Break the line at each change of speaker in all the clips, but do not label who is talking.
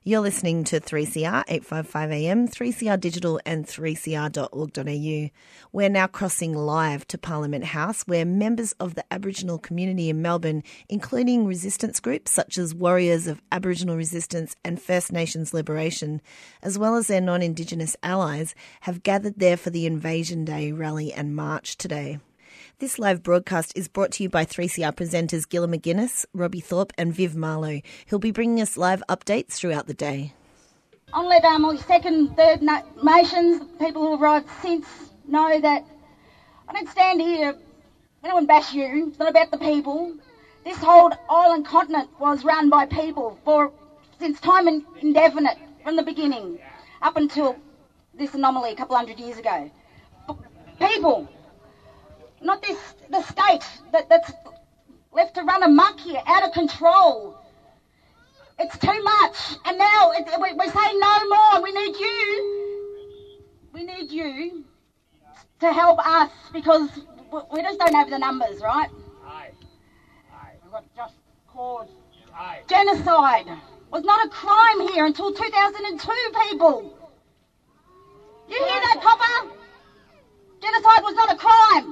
You're listening to 3CR 855 AM, 3CR Digital and 3cr.org.au. We're now crossing live to Parliament House, where members of the Aboriginal community in Melbourne, including resistance groups such as Warriors of Aboriginal Resistance and First Nations Liberation, as well as their non-Indigenous allies, have gathered there for the Invasion Day rally and march today. This live broadcast is brought to you by 3CR presenters Gilla McGuinness, Robbie Thorpe and Viv Marlowe, who'll be bringing us live updates throughout the day.
I'll let all the second, third nations, people who have arrived since, know that I don't stand here, I don't bash you, it's not about the people. This whole island continent was run by people since time indefinite, from the beginning, up until this anomaly a couple hundred years ago. People. Not the state that's left to run amok here, out of control. It's too much. And now we're saying no more. We need you. We need you to help us because we just don't have the numbers, right?
Aye. We've got just cause. Aye.
Genocide was not a crime here until 2002, people. You hear that, Copper? Genocide was not a crime.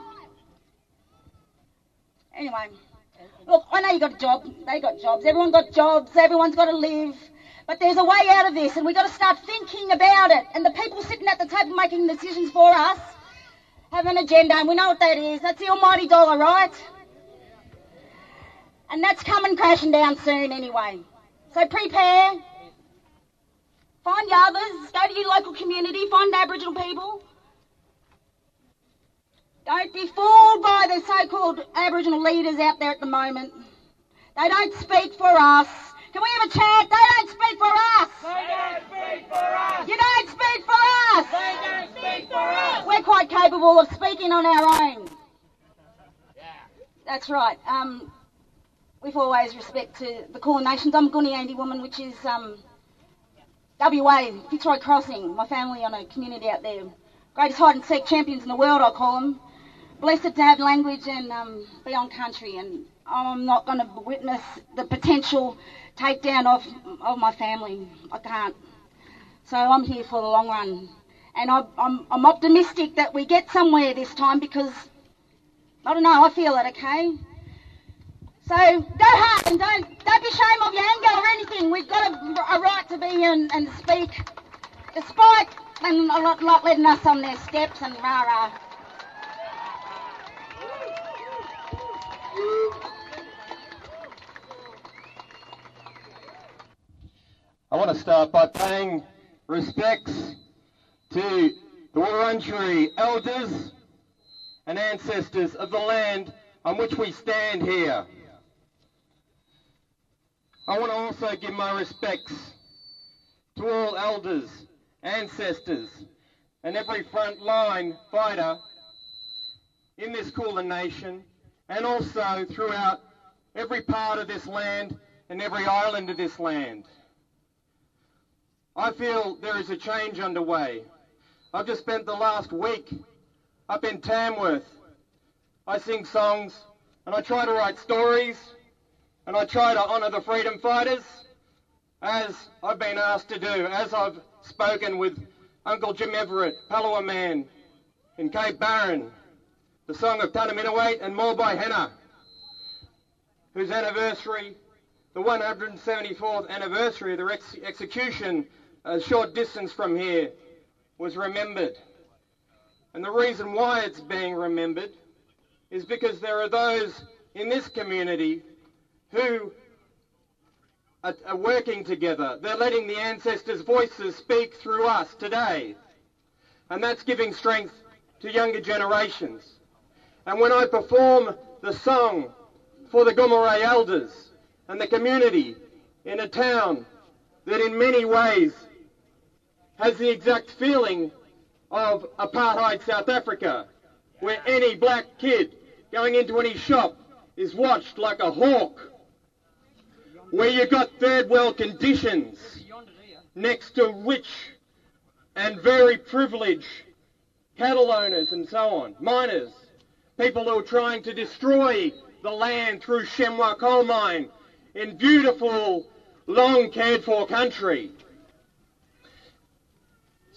Anyway, look, I know you got a job, they got jobs, everyone got jobs, everyone's got to live, but there's a way out of this and we've got to start thinking about it. And the people sitting at the table making decisions for us have an agenda and we know what that is. That's the almighty dollar, right? And that's coming crashing down soon anyway. So prepare, find the others, go to your local community, find Aboriginal people. Don't be fooled by the so-called Aboriginal leaders out there at the moment. They don't speak for us. Can we have a chant? They don't speak for us.
They don't speak for us.
You don't speak for us.
They don't speak for us.
We're quite capable of speaking on our own.
Yeah.
That's right. With always respect to the Kulin Nations, I'm a Gooniyandi woman, which is WA, Fitzroy Crossing, my family on a community out there. Greatest hide and seek champions in the world, I call them. Blessed to have language and be on country, and I'm not going to witness the potential takedown of my family. I can't. So I'm here for the long run, and I'm optimistic that we get somewhere this time because I don't know, I feel it. Okay. So go hard and don't be ashamed of your anger or anything. We've got a right to be here and speak, despite them not letting us on their steps and rah-rah.
I want to start by paying respects to the Wurundjeri elders and ancestors of the land on which we stand here. I want to also give my respects to all elders, ancestors and every frontline fighter in this Kulin Nation and also throughout every part of this land and every island of this land. I feel there is a change underway. I've just spent the last week up in Tamworth. I sing songs and I try to write stories and I try to honour the freedom fighters as I've been asked to do, as I've spoken with Uncle Jim Everett, Palawa Man in Cape Barren, the song of Tannaminawait and Morbai Henna, whose anniversary, the 174th anniversary of their execution a short distance from here, was remembered. And the reason why it's being remembered is because there are those in this community who are working together. They're letting the ancestors' voices speak through us today. And that's giving strength to younger generations. And when I perform the song for the Gomeroi elders and the community in a town that in many ways has the exact feeling of apartheid South Africa, where any black kid going into any shop is watched like a hawk, where you've got third world conditions next to rich and very privileged cattle owners and so on, miners, people who are trying to destroy the land through Shenhua coal mine in beautiful, long cared for country,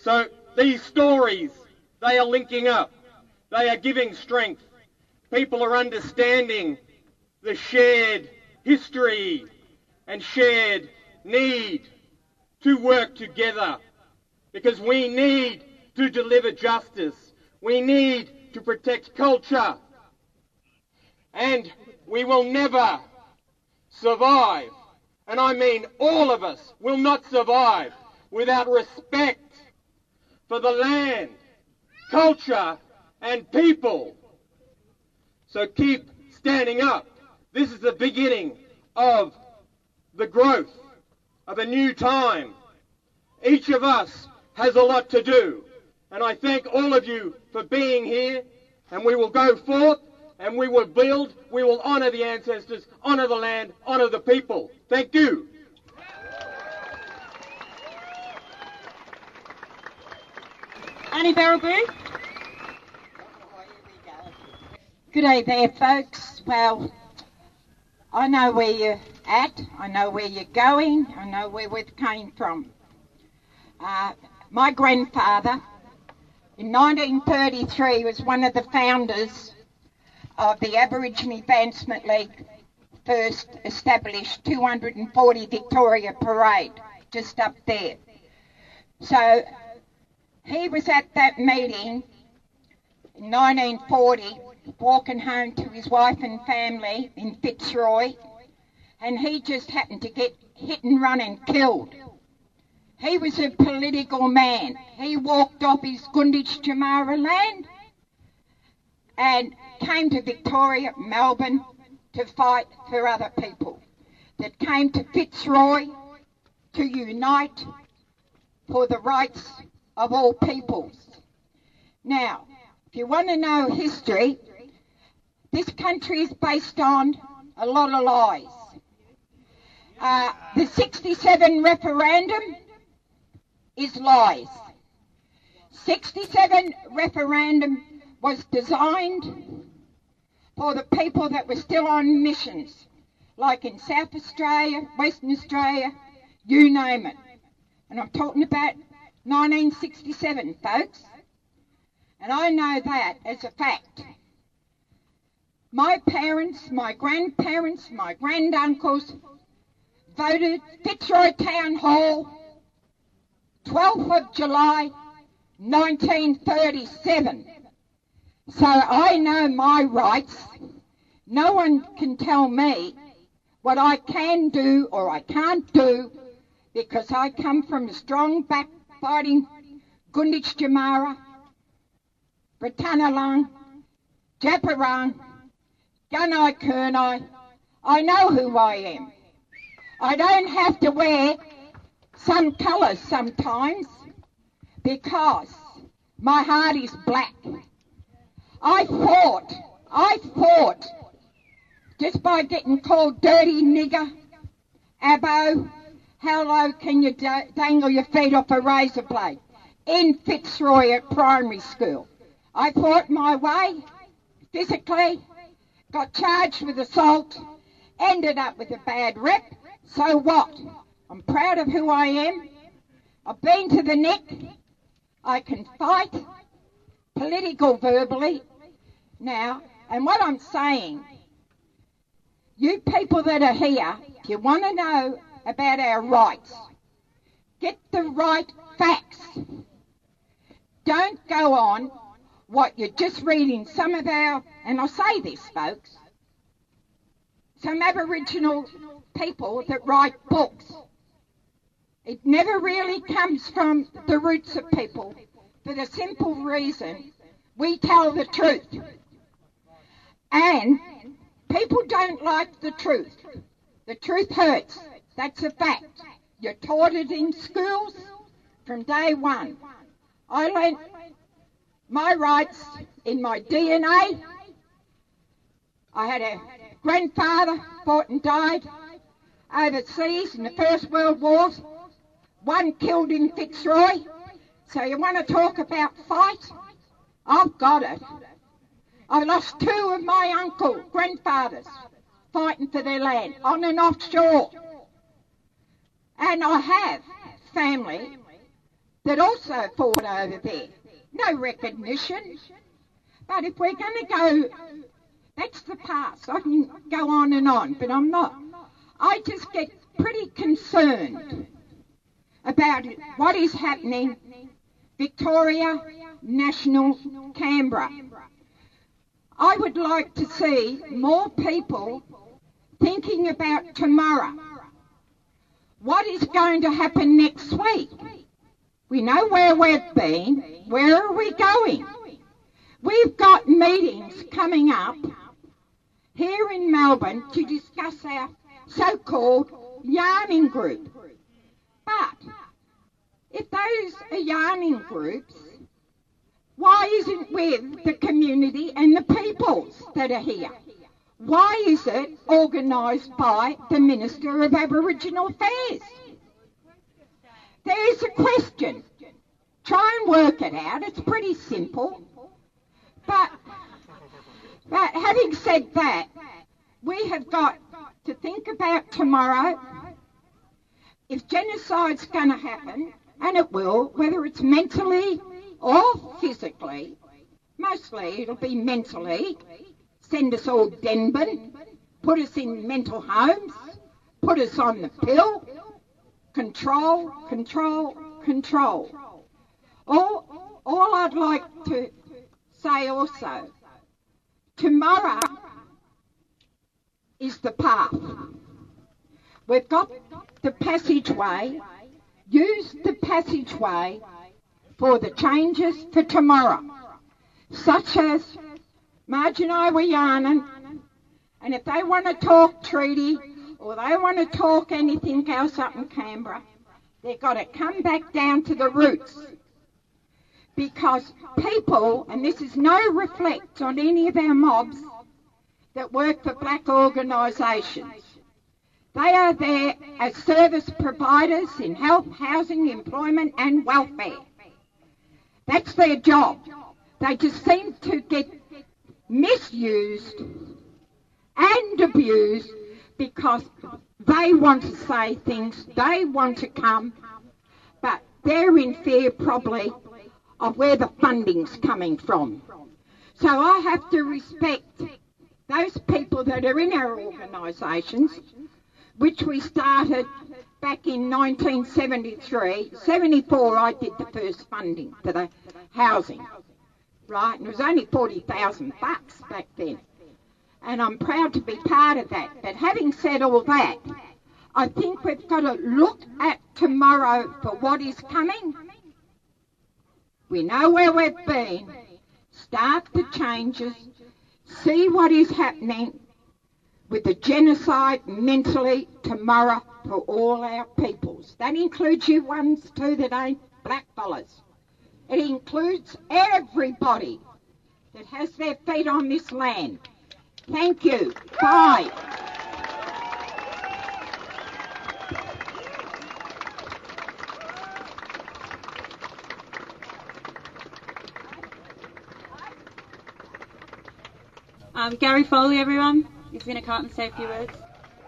So these stories, they are linking up. They are giving strength. People are understanding the shared history and shared need to work together, because we need to deliver justice. We need to protect culture. And we will never survive, and I mean all of us will not survive, without respect for the land, culture and people. So keep standing up. This is the beginning of the growth of a new time. Each of us has a lot to do, and I thank all of you for being here, and we will go forth and we will build, we will honour the ancestors, honour the land, honour the people. Thank you.
Annie Baraboo. Good day there, folks. Well, I know where you're at, I know where you're going, I know where we came from. My grandfather, in 1933, was one of the founders of the Aboriginal Advancement League, first established 240 Victoria Parade, just up there. So he was at that meeting in 1940, walking home to his wife and family in Fitzroy, and he just happened to get hit and run and killed. He was a political man. He walked off his Gunditj-Jamara land and came to Victoria, Melbourne, to fight for other people, that came to Fitzroy to unite for the rights of all peoples. Now, if you want to know history, this country is based on a lot of lies. The 67 referendum is lies. 67 referendum was designed for the people that were still on missions, like in South Australia, Western Australia, you name it. And I'm talking about 1967, folks. And I know that as a fact. My parents, my grandparents, my granduncles voted Fitzroy Town Hall 12th of July 1937. So I know my rights. No one can tell me what I can do or I can't do, because I come from a strong backfighting Gunditj-Jamara, Britannalang, Djaparang, Gunai Kurnai. I know who I am. I don't have to wear some colours sometimes because my heart is black. I fought just by getting called dirty nigger, abo, how low can you dangle your feet off a razor blade, in Fitzroy at primary school. I fought my way physically, got charged with assault, ended up with a bad rep. So what? I'm proud of who I am. I've been to the neck. I can fight, political verbally. Now, and what I'm saying, you people that are here, if you want to know about our rights, get the right facts. Don't go on what you're just reading. Some of our, and I'll say this, folks, some Aboriginal people that write books, it never really comes from the roots of people, for the simple reason we tell the truth. And people don't like the truth. The truth hurts. That's a fact. You're taught it in schools from day one. I learnt my rights in my DNA. I had a grandfather fought and died overseas in the First World War. One killed in Fitzroy. So you want to talk about fight? I've got it. I lost two of my grandfathers fighting for their land on and offshore. And I have family that also fought over there. No recognition. But if we're going to go, that's the past. I can go on and on, but I'm not. I just get pretty concerned about what is happening Victoria, National, Canberra. I would like to see more people thinking about tomorrow. What is going to happen next week? We know where we've been. Where are we going? We've got meetings coming up here in Melbourne to discuss our so-called yarning group. But if those are yarning groups, why isn't with the community and the peoples that are here? Why is it organised by the Minister of Aboriginal Affairs? There's a question. Try and work it out. It's pretty simple. But having said that, we have got to think about tomorrow. If genocide's going to happen, and it will, whether it's mentally or physically, mostly it'll be mentally, send us all Denbin, put us in mental homes, put us on the pill, control, control, control. All I'd like to say also, tomorrow is the path. We've got the passageway. Use the passageway for the changes for tomorrow, such as Marge and I were yarning, and if they want to talk treaty or they want to talk anything else up in Canberra, they've got to come back down to the roots. Because people, and this is no reflect on any of our mobs that work for black organisations, they are there as service providers in health, housing, employment and welfare. That's their job. They just seem to get misused and abused because they want to say things, they want to come, but they're in fear probably of where the funding's coming from. So I have to respect those people that are in our organisations, which we started back in 1973. 74 I did the first funding for the housing, right? And it was only $40,000 back then. And I'm proud to be part of that. But having said all that, I think we've got to look at tomorrow for what is coming. We know where we've been. Start the changes. See what is happening with the genocide mentally tomorrow for all our peoples. That includes you ones too that ain't black fellas. It includes everybody that has their feet on this land. Thank you. Bye.
Gary Foley, everyone. He's going to come up and say a few words.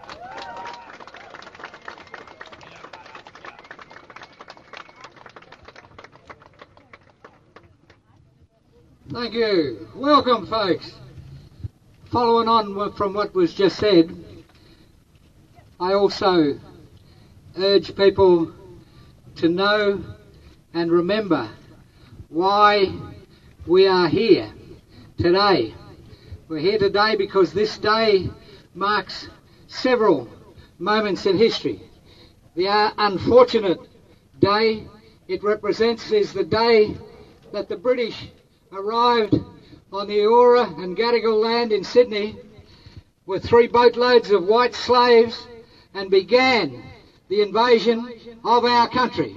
Thank you. Welcome, folks. Following on from what was just said, I also urge people to know and remember why we are here today. We're here today because this day marks several moments in history. The unfortunate day it represents is the day that the British arrived on the Eora and Gadigal land in Sydney with 3 boatloads of white slaves and began the invasion of our country.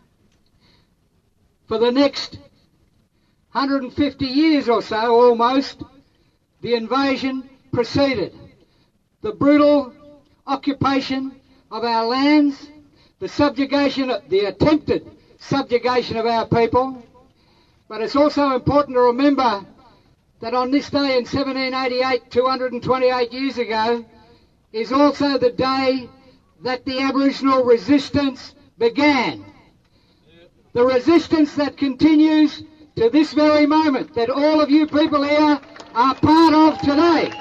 For the next 150 years or so, almost, the invasion proceeded. The brutal occupation of our lands, the attempted subjugation of our people. But it's also important to remember that on this day in 1788, 228 years ago, is also the day that the Aboriginal resistance began. the resistance that continues to this very moment, that all of you people here are part of today.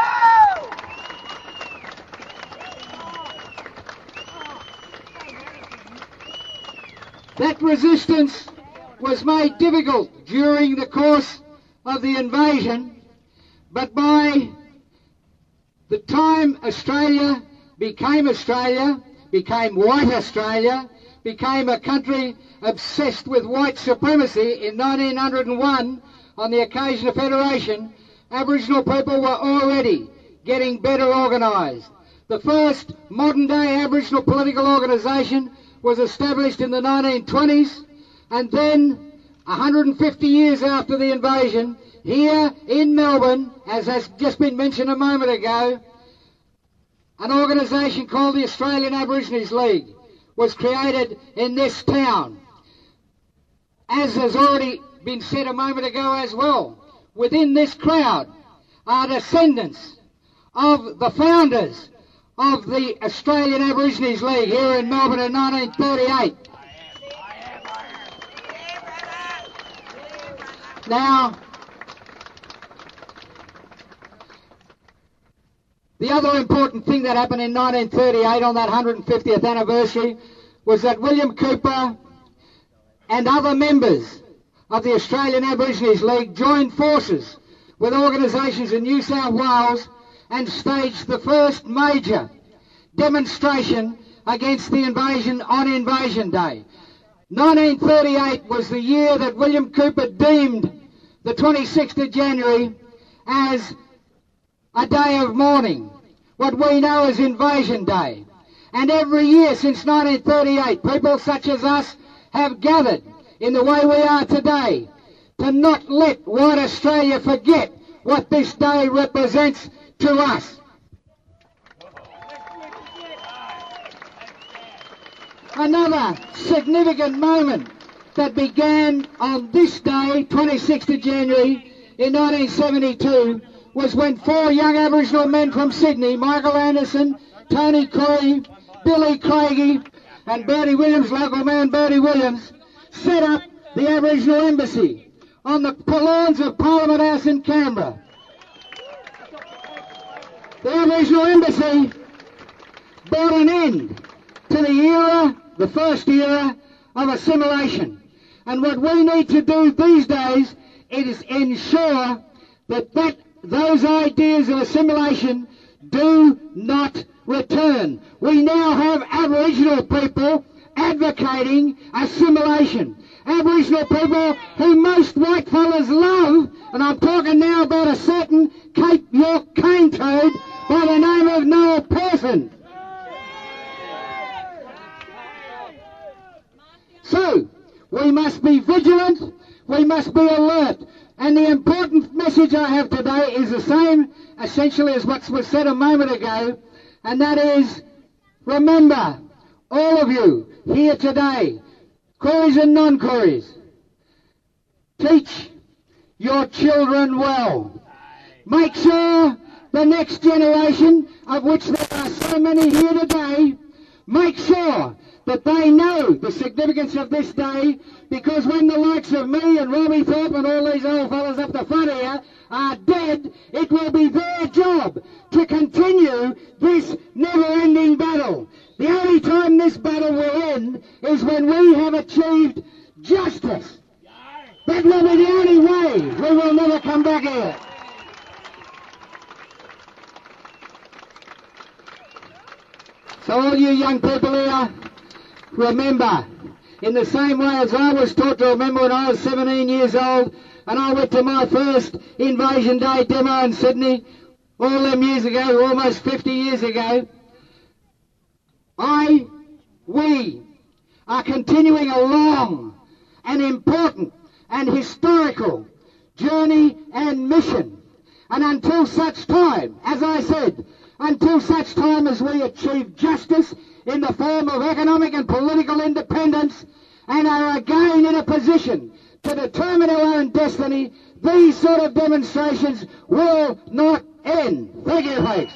That resistance was made difficult during the course of the invasion, but by the time Australia, became white Australia, became a country obsessed with white supremacy in 1901 on the occasion of Federation, Aboriginal people were already getting better organised. The first modern-day Aboriginal political organisation was established in the 1920s, and then 150 years after the invasion, here in Melbourne, as has just been mentioned a moment ago, an organisation called the Australian Aborigines League was created in this town. As has already been said a moment ago as well, within this crowd are descendants of the founders of the Australian Aborigines League here in Melbourne in 1938. Now, the other important thing that happened in 1938 on that 150th anniversary was that William Cooper and other members of the Australian Aborigines League joined forces with organisations in New South Wales and staged the first major demonstration against the invasion on Invasion Day. 1938 was the year that William Cooper deemed the 26th of January as a day of mourning, what we know as Invasion Day. And every year since 1938, people such as us have gathered in the way we are today to not let white Australia forget what this day represents to us. Another significant moment that began on this day, 26th of January in 1972, was when 4 young Aboriginal men from Sydney, Michael Anderson, Tony Corey, Billy Craigie and Bertie Williams, local man Bertie Williams, set up the Aboriginal Embassy on the lawns of Parliament House in Canberra. The Aboriginal Embassy brought an end to the era, the first era of assimilation. And what we need to do these days is ensure that those ideas of assimilation do not return. We now have Aboriginal people advocating assimilation. Aboriginal people who most white fellas love, and I'm talking now about a certain Cape York cane toad by the name of Noel Pearson. So, we must be vigilant, we must be alert, and the important message I have today is the same essentially as what was said a moment ago, and that is, remember, all of you here today, Koris and non-Koris, teach your children well. Make sure the next generation, of which there are so many here today, make sure that they know the significance of this day, because when the likes of me and Robbie Thorpe and all these old fellas up the front here are dead, it will be their job to continue this never-ending battle. The only time this battle will end is when we have achieved justice. That will be the only way. We will never come back here. So all you young people here, remember, in the same way as I was taught to remember when I was 17 years old and I went to my first Invasion Day demo in Sydney all them years ago, almost 50 years ago, we are continuing a long and important and historical journey and mission. And until such time, as I said, until such time as we achieve justice in the form of economic and political independence and are again in a position to determine our own destiny, these sort of demonstrations will not end. Thank you, folks.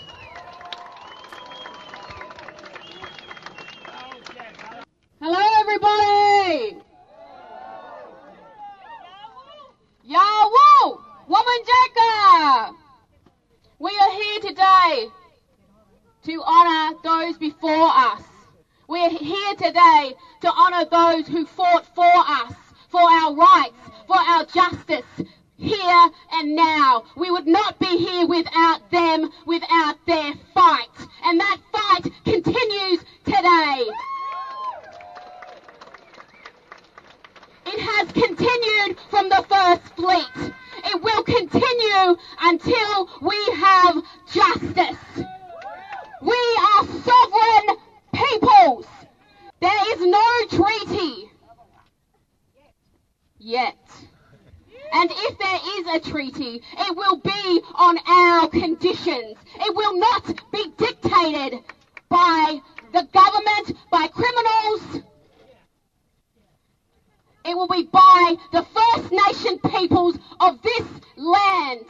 Hello, everybody. today to honour those who fought for us, for our rights, for our justice, here and now. We would not be here without them, without their fight. And that fight continues today. It has continued from the First Fleet. It will continue until we have justice. We are sovereign peoples. There is no treaty yet. And if there is a treaty, it will be on our conditions. It will not be dictated by the government, by criminals. It will be by the First Nation peoples of this land.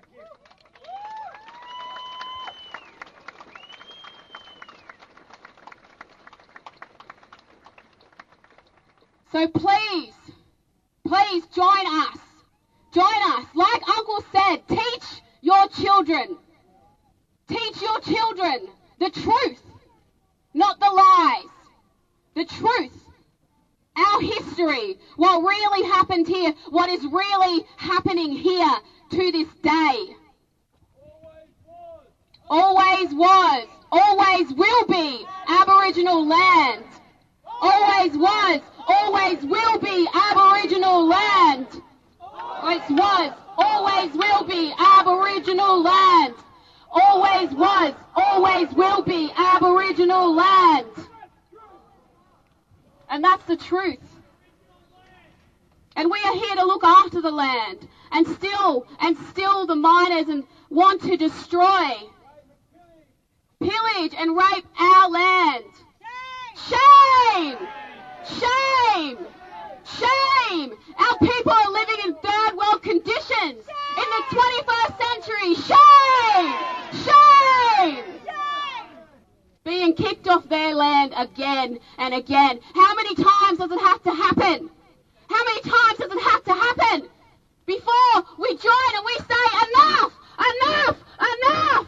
So please, please join us. Join us. Like Uncle said, teach your children. Teach your children the truth, not the lies. The truth. Our history, what really happened here, what is really happening here to this day. Always was, always will be Aboriginal land. Always was, always will be Aboriginal land. Always was, always will be Aboriginal land. Always was, always will be Aboriginal land. And that's the truth. And we are here to look after the land and still the miners and want to destroy, pillage and rape our land. Shame! Shame! Shame! Our people are living in third world conditions in the 21st century. Shame! Shame! Being kicked off their land again and again. How many times does it have to happen? How many times does it have to happen before we join and we say enough, enough, enough?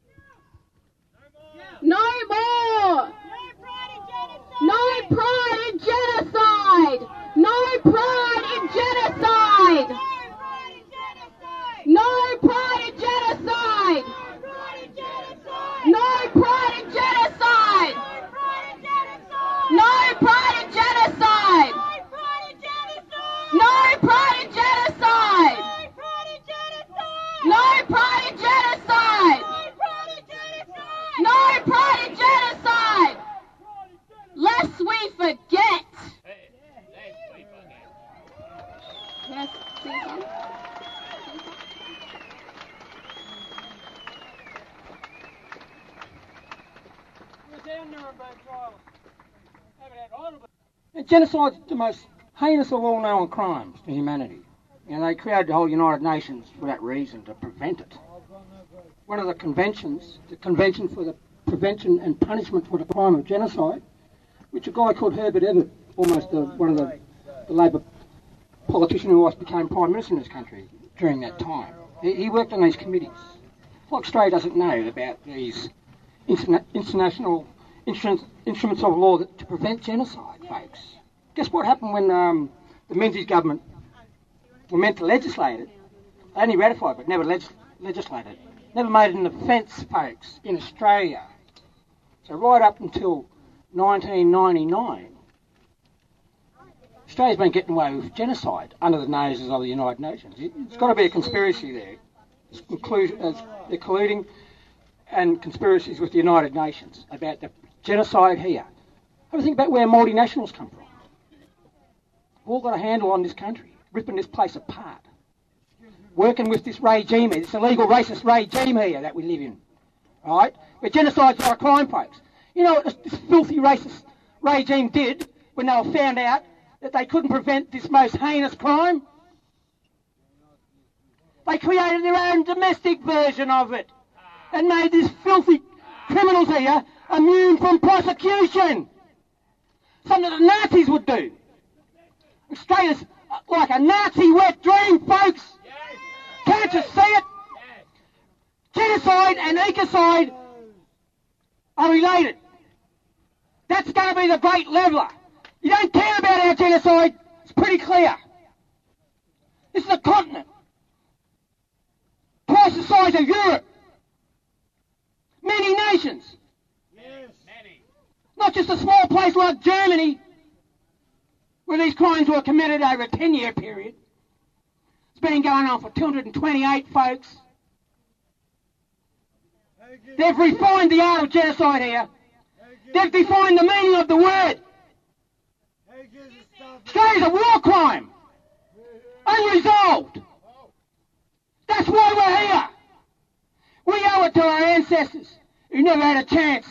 No more. No pride in genocide. No pride in genocide. No pride in genocide. No pride in genocide. No pride in genocide. No pride in genocide. No pride in genocide. No pride in genocide. Lest we forget. Yes, please.
Genocide is the most heinous of all known crimes to humanity. And they created the whole United Nations for that reason, to prevent it. One of the conventions, the Convention for the Prevention and Punishment for the Crime of Genocide, which a guy called Herbert Evatt, almost one of the Labor politician who became Prime Minister in this country during that time. He worked on these committees. Like Australia doesn't know about these international instruments of law to prevent genocide, folks. Guess what happened when the Menzies government were meant to legislate it? They only ratified it, but never legislated it. Never made it an offence, folks, in Australia. So right up until 1999, Australia's been getting away with genocide under the noses of the United Nations. It's got to be a conspiracy there. They're colluding and conspiracies with the United Nations about the genocide here. Have a think about where multinationals come from. We've all got a handle on this country, ripping this place apart. Working with this regime here, this illegal racist regime here that we live in. Right? But genocide's not a crime, folks. You know what this filthy racist regime did when they were found out that they couldn't prevent this most heinous crime? They created their own domestic version of it and made these filthy criminals here immune from prosecution. Something that the Nazis would do. Australia's like a Nazi wet dream, folks. Can't you see it? Genocide and ecocide are related. That's going to be the great leveller. You don't care about our genocide. It's pretty clear. This is a continent. Twice the size of Europe. Many nations.
Yes. Many.
Not just a small place like Germany, where these crimes were committed over a 10-year period. It's been going on for 228, folks. They've refined the art of genocide here. They've defined the meaning of the word. Australia's a war crime. Unresolved. That's why we're here. We owe it to our ancestors who never had a chance.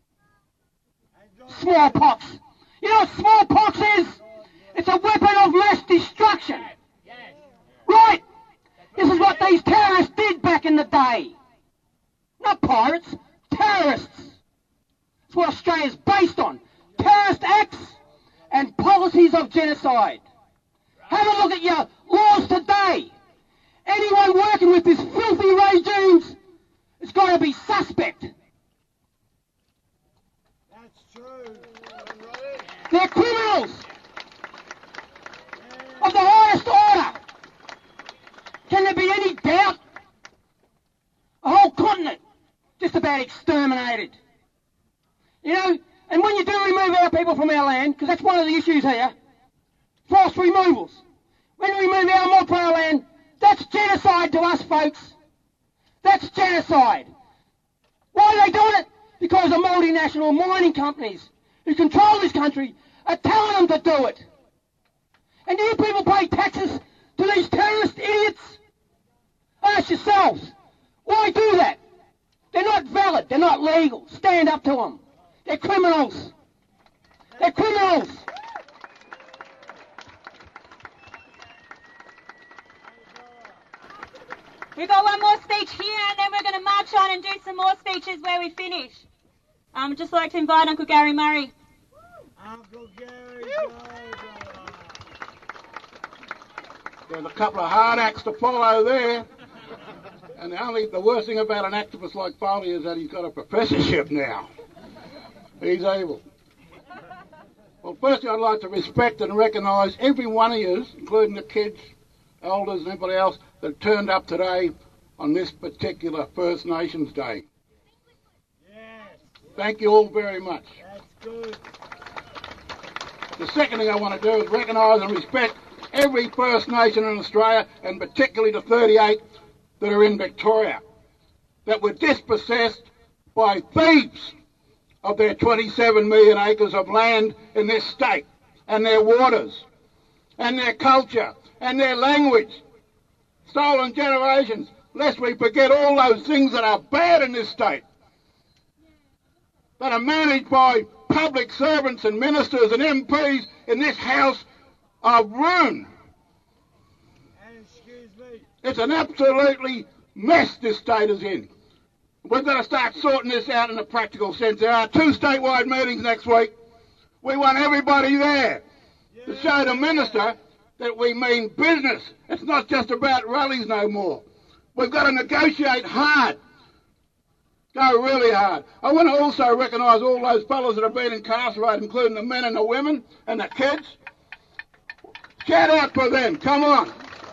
Smallpox. You know what smallpox is? It's a weapon of mass destruction. Right. This is what these terrorists did back in the day. Not pirates, terrorists. That's what Australia's based on. Terrorist acts and policies of genocide. Have a look at your laws today. Anyone working with this filthy regimes is going to be suspect.
That's true.
They're criminals of the highest order. Can there be any doubt? A whole continent just about exterminated. You know, and when you do remove our people from our land, because that's one of the issues here, forced removals. When we remove our mob from our land, that's genocide to us, folks. That's genocide. Why are they doing it? Because the multinational mining companies who control this country are telling them to do it. And do you people pay taxes to these terrorist idiots? Ask yourselves, why do that? They're not valid. They're not legal. Stand up to them. They're criminals. They're criminals.
We've got one more speech here and then we're going to march on and do some more speeches where we finish. I'd just like to invite Uncle Gary Murray.
Uncle Gary, go, brother.
There's a couple of hard acts to follow there. And the worst thing about an activist like Foley is that he's got a professorship now. He's able. Well, firstly, I'd like to respect and recognise every one of you, including the kids, elders and everybody else, that turned up today on this particular First Nations Day.
Yes.
Thank you all very much.
That's good.
The second thing I want to do is recognise and respect every First Nation in Australia, and particularly the 38 that are in Victoria, that were dispossessed by thieves of their 27 million acres of land in this state, and their waters, and their culture, and their language. Stolen generations, lest we forget all those things that are bad in this state, that are managed by public servants and ministers and MPs in this house of ruin.
Excuse me.
It's an absolutely mess this state is in. We've got to start sorting this out in a practical sense. There are 2 statewide meetings next week. We want everybody there to show the minister that we mean business. It's not just about rallies no more. We've got to negotiate hard. Go really hard. I want to also recognise all those fellas that have been incarcerated, including the men and the women and the kids. Shout out for them. Come on.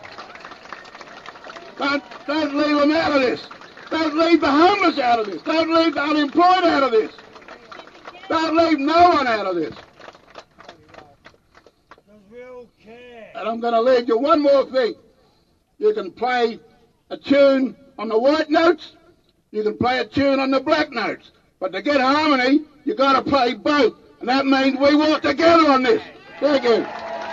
Don't leave them out of this. Don't leave the homeless out of this. Don't leave the unemployed out of this. Don't leave no one out of this. And I'm going to leave you one more thing. You can play a tune on the white notes. You can play a tune on the black notes. But to get harmony, you've got to play both. And that means we work together on this. Thank you.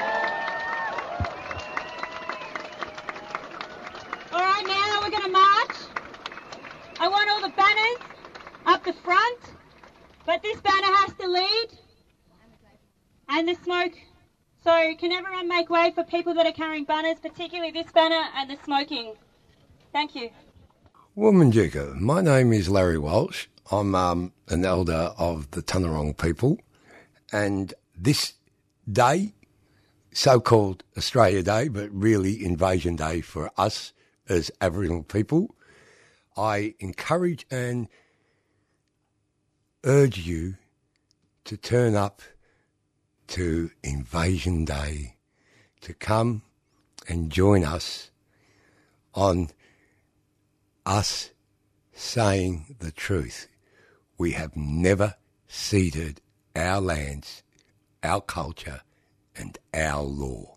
All right, now we're going to march. I want all the banners up the front, but this banner has to lead. And the smoke. So can everyone make way for people that are carrying banners, particularly this banner and the smoking? Thank you.
Wominjeka, my name is Larry Walsh. I'm an elder of the Tunarong people. And this day, so-called Australia Day, but really Invasion Day for us as Aboriginal people, I encourage and urge you to turn up to Invasion Day, to come and join us on us saying the truth. We have never ceded our lands, our culture, and our law.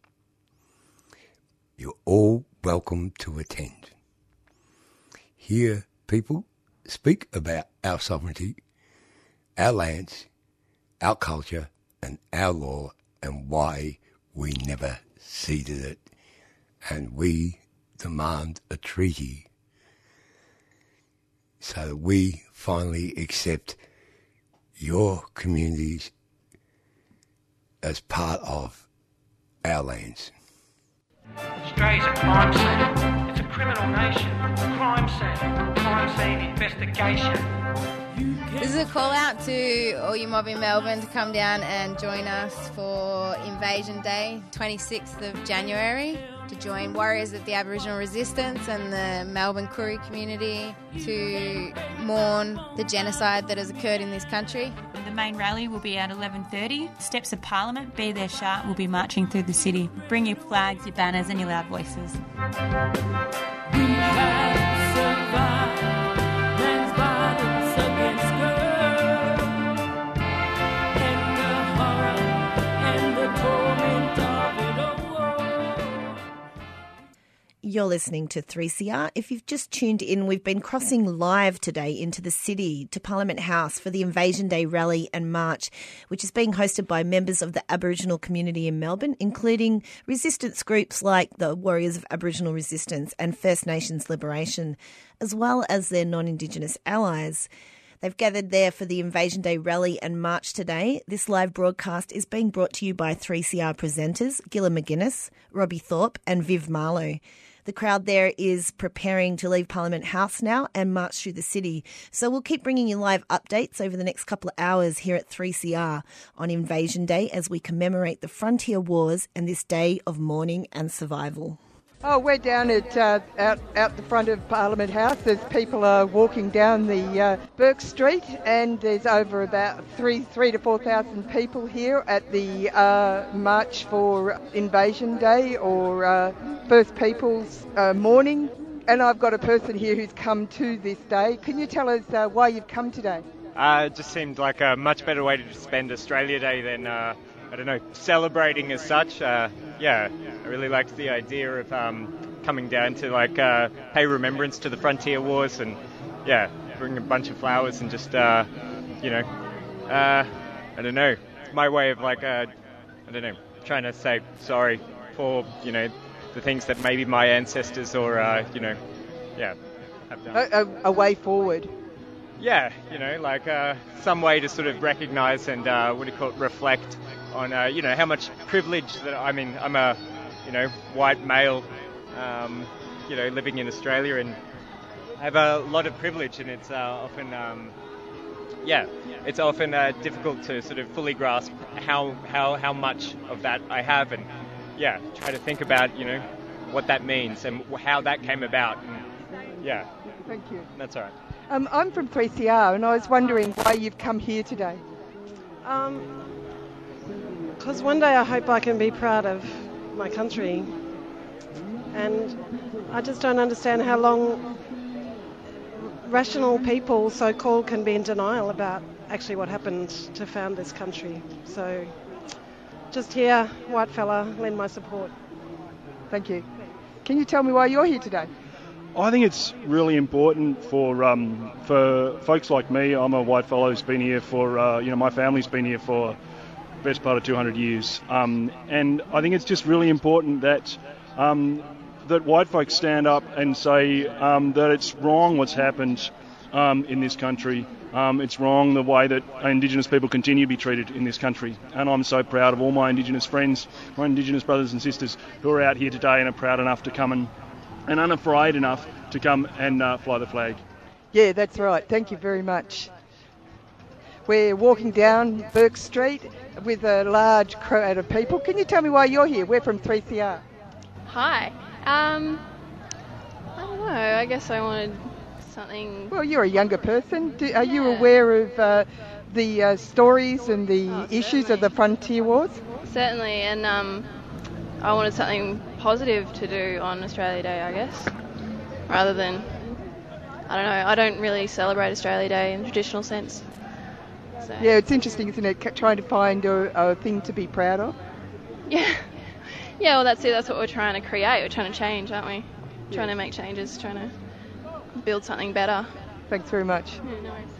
You're all welcome to attend. Hear people speak about our sovereignty, our lands, our culture, and our law, and why we never ceded it. And we demand a treaty so that we finally accept your communities as part of our lands.
Australia's a crime scene. It's a criminal nation. Crime scene investigation.
This is a call out to all you mob in Melbourne to come down and join us for Invasion Day, 26th of January, to join warriors of the Aboriginal Resistance and the Melbourne Koori community to mourn the genocide that has occurred in this country.
The main rally will be at 11:30. Steps of Parliament, be there sharp, will be marching through the city. Bring your flags, your banners and your loud voices.
We have survived man's violence against girls, and the horror and the torment of it all.
You're listening to 3CR. If you've just tuned in, we've been crossing live today into the city to Parliament House for the Invasion Day rally and march, which is being hosted by members of the Aboriginal community in Melbourne, including resistance groups like the Warriors of Aboriginal Resistance and First Nations Liberation, as well as their non-Indigenous allies. They've gathered there for the Invasion Day rally and march today. This live broadcast is being brought to you by 3CR presenters Gilla McGuinness, Robbie Thorpe and Viv Marlowe. The crowd there is preparing to leave Parliament House now and march through the city. So we'll keep bringing you live updates over the next couple of hours here at 3CR on Invasion Day as we commemorate the frontier wars and this day of mourning and survival.
Oh, we're down at out the front of Parliament House. There's people walking down the Burke Street, and there's over about 3,000 to 4,000 people here at the March for Invasion Day or First Peoples morning. And I've got a person here who's come to this day. Can you tell us why you've come today?
It just seemed like a much better way to spend Australia Day than celebrating as such. I really liked the idea of coming down to pay remembrance to the frontier wars and bring a bunch of flowers and just my way of trying to say sorry for the things that maybe my ancestors or have done.
A way forward.
Some way to sort of recognise and reflect on how much privilege that I'm a white male living in Australia, and I have a lot of privilege, and it's often difficult to sort of fully grasp how much of that I have, and try to think about what that means and how that came about. And,
Thank you.
That's all right.
I'm from 3CR, and I was wondering why you've come here today.
Because one day I hope I can be proud of my country, and I just don't understand how long rational people, so-called, can be in denial about actually what happened to found this country. So just here, white fella, lend my support.
Thank you. Can you tell me why you're here today?
I think it's really important for folks like me. I'm a white fellow who's been here for, my family's been here for the best part of 200 years. And I think it's just really important that that white folks stand up and say that it's wrong what's happened in this country. It's wrong the way that Indigenous people continue to be treated in this country. And I'm so proud of all my Indigenous friends, my Indigenous brothers and sisters who are out here today and are proud enough to come and unafraid enough to come and fly the flag.
Yeah, that's right. Thank you very much. We're walking down Burke Street with a large crowd of people. Can you tell me why you're here? We're from 3CR.
Hi. I don't know. I guess I wanted something...
Well, you're a younger person. Are you aware of the stories and the issues of the Frontier Wars?
Certainly, and I wanted something positive to do on Australia Day, I guess, rather than, I don't know, I don't really celebrate Australia Day in the traditional sense. So.
Yeah, it's interesting, isn't it, trying to find a thing to be proud of?
Yeah. Yeah, well, that's it. That's what we're trying to create. We're trying to change, aren't we? Yeah. Trying to make changes, trying to build something better.
Thanks very much.
Yeah, no worries.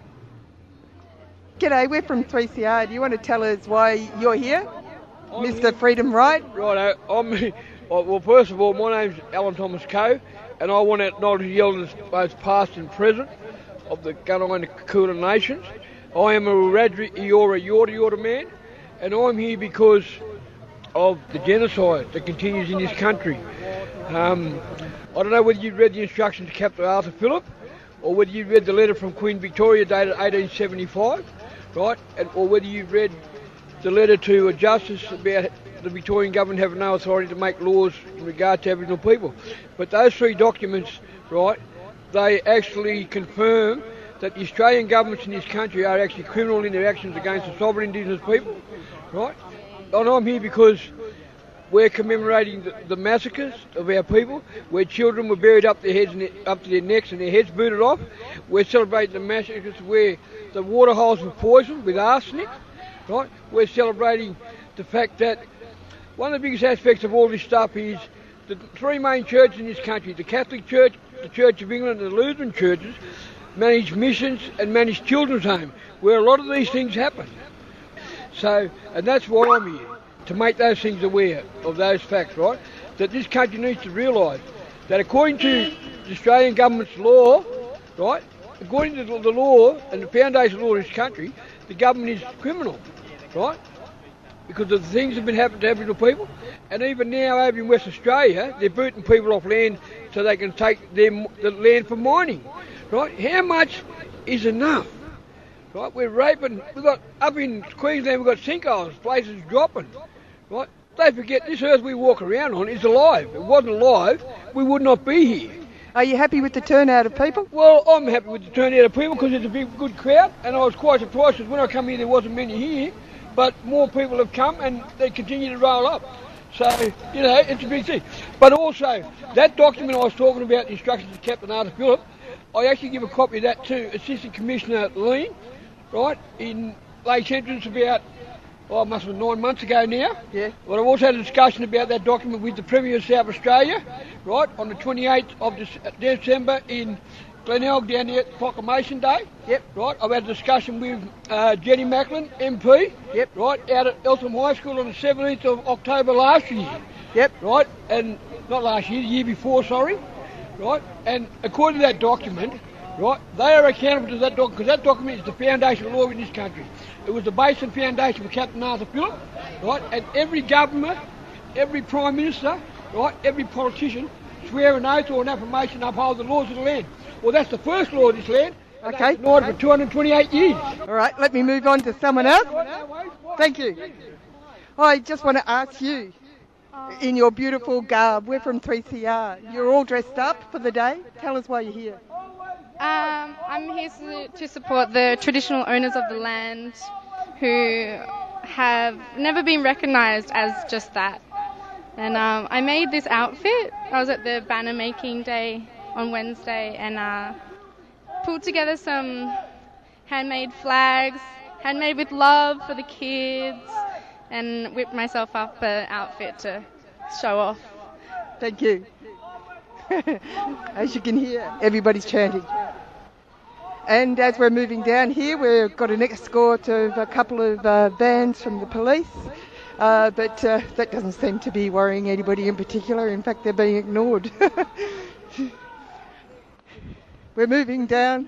G'day, we're from 3CR. Do you want to tell us why you're here? Mr. Freedom Wright?
Righto. Well, first of all, my name's Alan Thomas Coe, and I want to acknowledge the elders, both past and present, of the Gunai and Kulin Nations. I am a Wiradjuri Eora Yorta Yorta man, and I'm here because of the genocide that continues in this country. I don't know whether you've read the instructions to Captain Arthur Phillip, or whether you've read the letter from Queen Victoria dated 1875, right? Or whether you've read the letter to Justice about the Victorian government having no authority to make laws in regard to Aboriginal people. But those three documents, right, they actually confirm that the Australian governments in this country are actually criminal in their actions against the sovereign Indigenous people, right? And I'm here because we're commemorating the massacres of our people, where children were buried up their heads and up to their necks and their heads booted off. We're celebrating the massacres where the water holes were poisoned with arsenic, right? We're celebrating the fact that one of the biggest aspects of all this stuff is the three main churches in this country, the Catholic Church, the Church of England and the Lutheran churches, manage missions and manage children's homes, where a lot of these things happen. So, and that's why I'm here, to make those things aware of those facts, right? That this country needs to realise that according to the Australian government's law, right, according to the law and the foundation law of this country, the government is criminal, right? Because of the things that have been happening to Aboriginal people. And even now over in West Australia, they're booting people off land so they can take the land for mining, right? How much is enough? Right, we're raping, we've got, up in Queensland we've got sinkholes, places dropping, right? Don't forget, this earth we walk around on is alive. If it wasn't alive, we would not be here.
Are you happy with the turnout of people?
Well, I'm happy with the turnout of people because it's a big, good crowd, and I was quite surprised because when I come here there wasn't many here, but more people have come and they continue to roll up. So, you know, it's a big thing. But also, that document I was talking about, the instructions of Captain Arthur Phillip, I actually give a copy of that to Assistant Commissioner Lean, right, in Lakes Entrance about, it must have been 9 months ago now.
Yeah.
But I've also had a discussion about that document with the Premier of South Australia, right, on the 28th of December in Glenelg down there at Proclamation Day.
Yep.
Right, I've had a discussion with Jenny Macklin, MP.
Yep.
Right, out at Eltham High School on the 17th of October last year.
Yep.
Right, and not last year, the year before, sorry. Right, and according to that document, right, they are accountable to that document because that document is the foundation of law in this country. It was the base and foundation for Captain Arthur Phillip, right, and every government, every Prime Minister, right, every politician swear an oath or an affirmation to uphold the laws of the land. Well, that's the first law of this land.
Okay.
It's been for 228 years.
All right, let me move on to someone else. Thank you. I just want to ask you, in your beautiful garb, we're from 3CR, you're all dressed up for the day. Tell us why you're here.
I'm here to support the traditional owners of the land who have never been recognised as just that. And I made this outfit. I was at the banner making day on Wednesday and pulled together some handmade flags, handmade with love for the kids, and whipped myself up an outfit to show off.
Thank you. As you can hear, everybody's chanting. And as we're moving down here, we've got an escort of a couple of vans from the police, but that doesn't seem to be worrying anybody in particular. In fact, they're being ignored. We're moving down.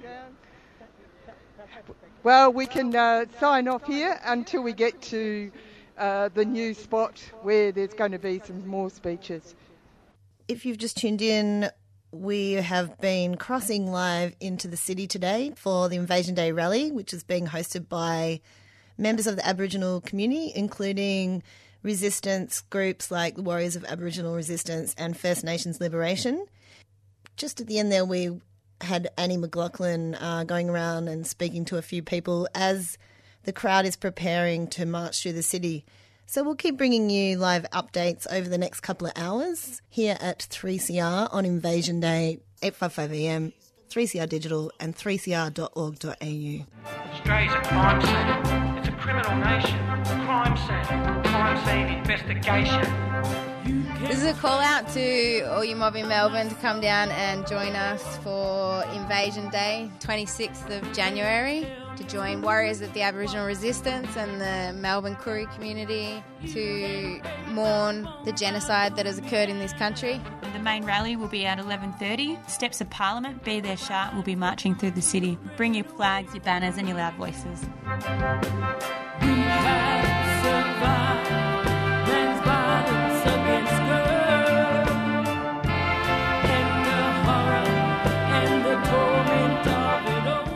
Well, we can sign off here until we get to the new spot where there's going to be some more speeches.
If you've just tuned in, we have been crossing live into the city today for the Invasion Day rally, which is being hosted by members of the Aboriginal community, including resistance groups like the Warriors of Aboriginal Resistance and First Nations Liberation. Just at the end there, we had Annie McLaughlin going around and speaking to a few people as the crowd is preparing to march through the city. So we'll keep bringing you live updates over the next couple of hours here at 3CR on Invasion Day, 8:55am, 3CR Digital and 3cr.org.au.
Australia's a crime scene. It's a criminal nation. Crime scene investigation.
This is a call out to all you mob in Melbourne to come down and join us for Invasion Day, 26th of January, to join warriors of the Aboriginal Resistance and the Melbourne Koori community to mourn the genocide that has occurred in this country.
The main rally will be at 11:30. Steps of Parliament, Be There Sharp, will be marching through the city. Bring your flags, your banners and your loud voices.
We have survived man's violence against girls, and the horror and the torment of it all.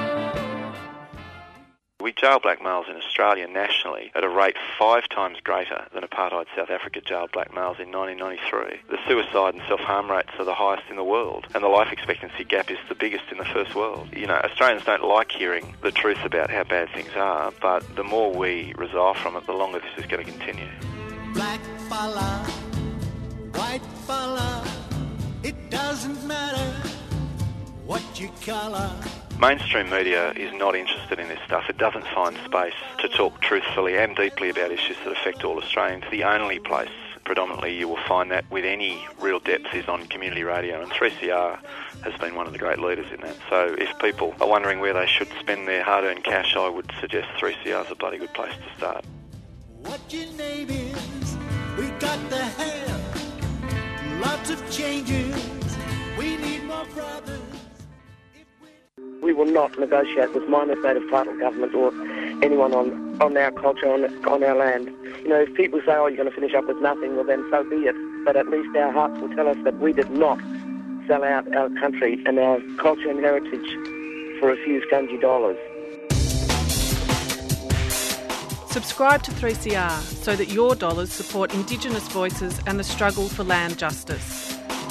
We jail black males in Australia nationally at a rate 5 times greater than apartheid South Africa jailed black males in 1993. The suicide and self-harm rates are the highest in the world, and the life expectancy gap is the biggest in the first world. You know, Australians don't like hearing the truth about how bad things are, but the more we resile from it, the longer this is going to continue.
Black fella, white fella, it doesn't matter what you colour.
Mainstream media is not interested in this stuff. It doesn't find space to talk truthfully and deeply about issues that affect all Australians. The only place predominantly you will find that with any real depth is on community radio, and 3CR has been one of the great leaders in that. So if people are wondering where they should spend their hard-earned cash, I would suggest 3CR is a bloody good place to start.
What your name is, we got the help. Lots of changes, we need more brothers.
We will not negotiate with minor state of title government or anyone on our culture, on our land. You know, if people say, oh, you're going to finish up with nothing, well then so be it. But at least our hearts will tell us that we did not sell out our country and our culture and heritage for a few scungy dollars.
Subscribe to 3CR so that your dollars support Indigenous voices and the struggle for land justice.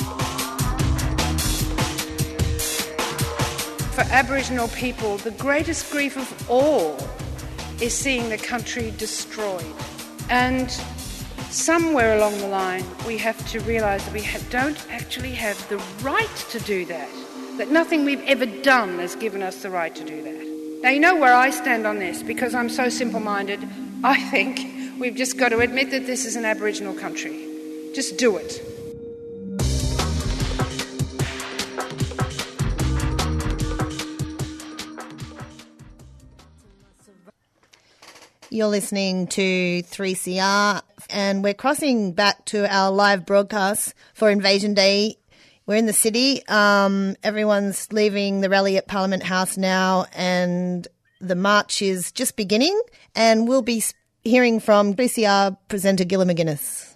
For Aboriginal people, the greatest grief of all is seeing the country destroyed. And somewhere along the line, we have to realise that we don't actually have the right to do that, that nothing we've ever done has given us the right to do that. Now, you know where I stand on this, because I'm so simple-minded. I think we've just got to admit that this is an Aboriginal country. Just do it.
You're listening to 3CR, and we're crossing back to our live broadcast for Invasion Day. We're in the city. Everyone's leaving the rally at Parliament House now, and the march is just beginning. And we'll be hearing from 3CR presenter Gilla McGuinness.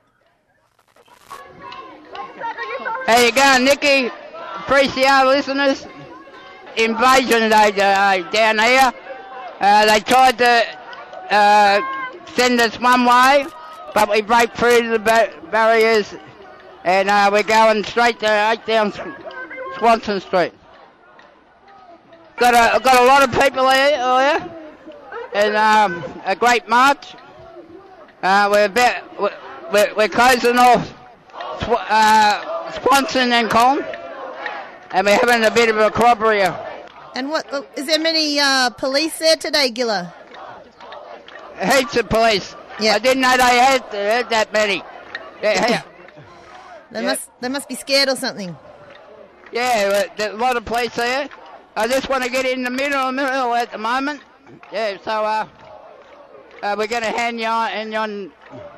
How you going, Nikki? 3CR listeners? Invasion Day down here. They tried to send us one way, but we break through the barriers, and we're going straight to 8 down Swanson Street. Got a lot of people here, and a great march. We're closing off Swanson and Con, and we're having a bit of a clobber here.
And what is there many police there today, Gilla?
Heaps of police. Yeah. I didn't know they had that many. Yeah.
They must be scared or something.
Yeah, there's a lot of police there. I just want to get in the middle at the moment. Yeah, so we're going to hand you on.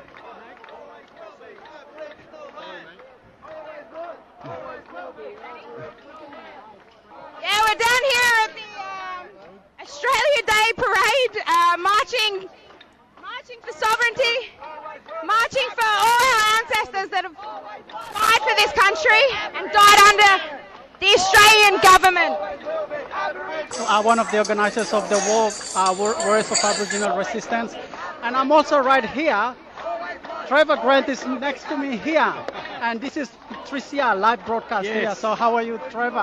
Yeah, we're down here at the Australia Day Parade, marching for sovereignty, marching for all our ancestors that have died for this country and died under the Australian government.
One of the organisers of the Warriors of Aboriginal Resistance, and I'm also right here. Trevor Grant is next to me here, and this is 3CR live broadcast here. So how are you, Trevor?